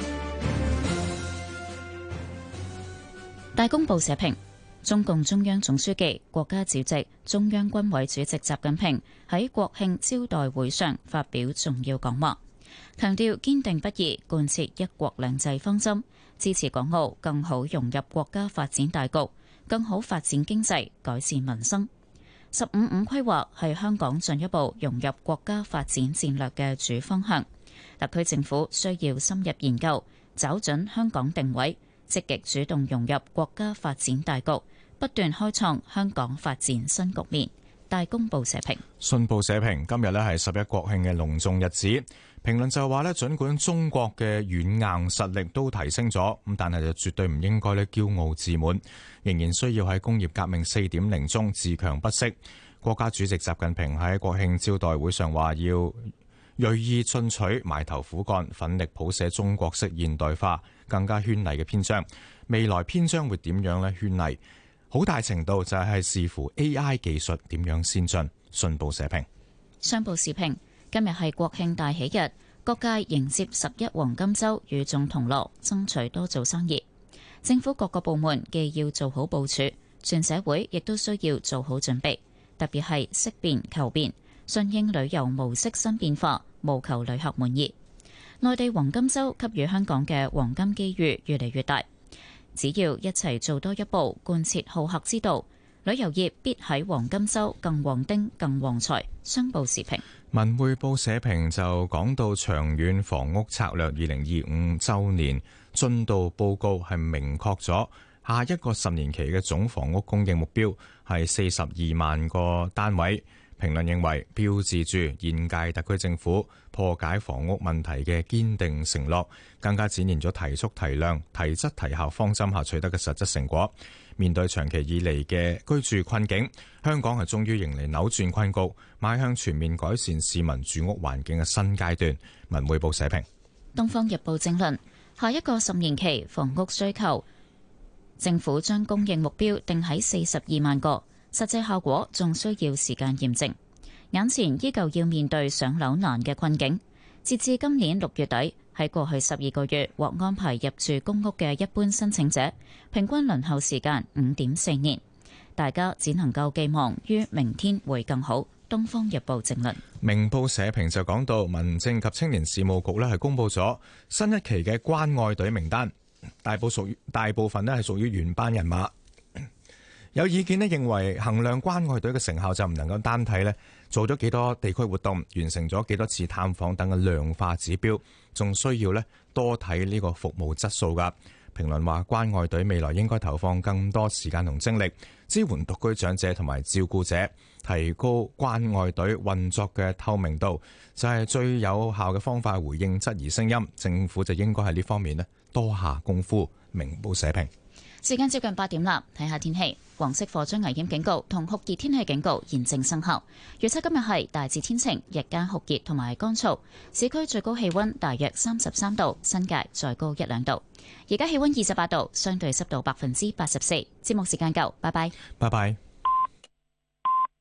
大公報社評，中共中央總書記、國家主席、中央軍委主席習近平喺國慶招待會上發表重要講話，強調堅定不移貫徹一國兩制方針，支持港澳更好融入國家發展大局，更好發展經濟，改善民生。十五五規劃係香港進一步融入國家發展戰略嘅主方向，特區政府需要深入研究，找準香港定位，積極主動融入國家發展大局，不斷開創香港發展新局面。大公報社評。 信報社評，今日呢係十一國慶嘅隆重日子，評論就話呢，儘管中國嘅軟硬實力都提升咗，咁但係就絕對唔應該呢驕傲自滿，仍然需要喺工業革命四點零中自強不息。國家主席習近平喺國慶招待會上話要銳意進取，埋頭苦幹，奮力譜寫中國式現代化更加絢麗嘅篇章。未來篇章會點樣呢？絢麗好大程度就係視乎 A I 技術點樣先進。信報社評。 商報時評，今日係國慶大喜日，各界迎接十一黃金週，與眾同樂，爭取多做生意。政府各個部門既要做好部署，全社會亦都需要做好準備，特別係識變求變，順應旅遊模式新變化，務求旅客滿意。內地黃金週給予香港嘅黃金機遇越嚟越大，只要一齊做多一步，貫徹好客之道，旅遊業必喺黃金週更旺丁、更旺財。商報時評。 文匯報社評就講到長遠房屋策略二零二五週年進度報告係明確咗下一個十年期嘅總房屋供應目標係四十二萬個單位。評論認為標誌住現屆特區政府破解房屋問題嘅堅定承諾，更加展現咗提速提量提質提效方針下取得嘅實質成果。面對長期以嚟嘅居住困境，香港係終於迎嚟扭轉困局，邁向全面改善市民住屋環境嘅新階段。文匯報社評。 東方日報正論，下一個十年期房屋需求，政府將供應目標定喺四十二萬個，實際效果仲需要時間驗證。眼前依舊要面對上樓難嘅困境。截至今年六月底，喺過去十二個月獲安排入住公屋嘅一般申請者，平均輪候時間五點四年。大家只能夠寄望於明天會更好。東方日報正論。 明報社評就講到，民政及青年事務局呢係公布咗新一期嘅關愛隊名單，大部屬於大部分呢係屬於原班人馬。有意見呢認為，衡量關愛隊嘅成效就唔能夠單睇呢做咗幾多地區活動，完成咗幾多次探訪等嘅量化指標，仲需要呢多睇呢個服務質素㗎。評論話，關愛隊未來應該投放更多時間同精力，支援獨居長者同埋照顧者，提高關愛隊運作嘅透明度，就係最有效嘅方法回應質疑聲音。政府就應該喺呢方面呢多下功夫。明報社評。 時間接近八點啦，睇下天氣。黃色火災危險警告同酷熱天氣警告現正生效。預測今日係大致天晴，日間酷熱同埋乾燥，市區最高氣溫大約三十三度，新界再高一兩度。而家氣溫二十八度，相對濕度百分之八十四。節目時間夠，拜拜。 拜拜。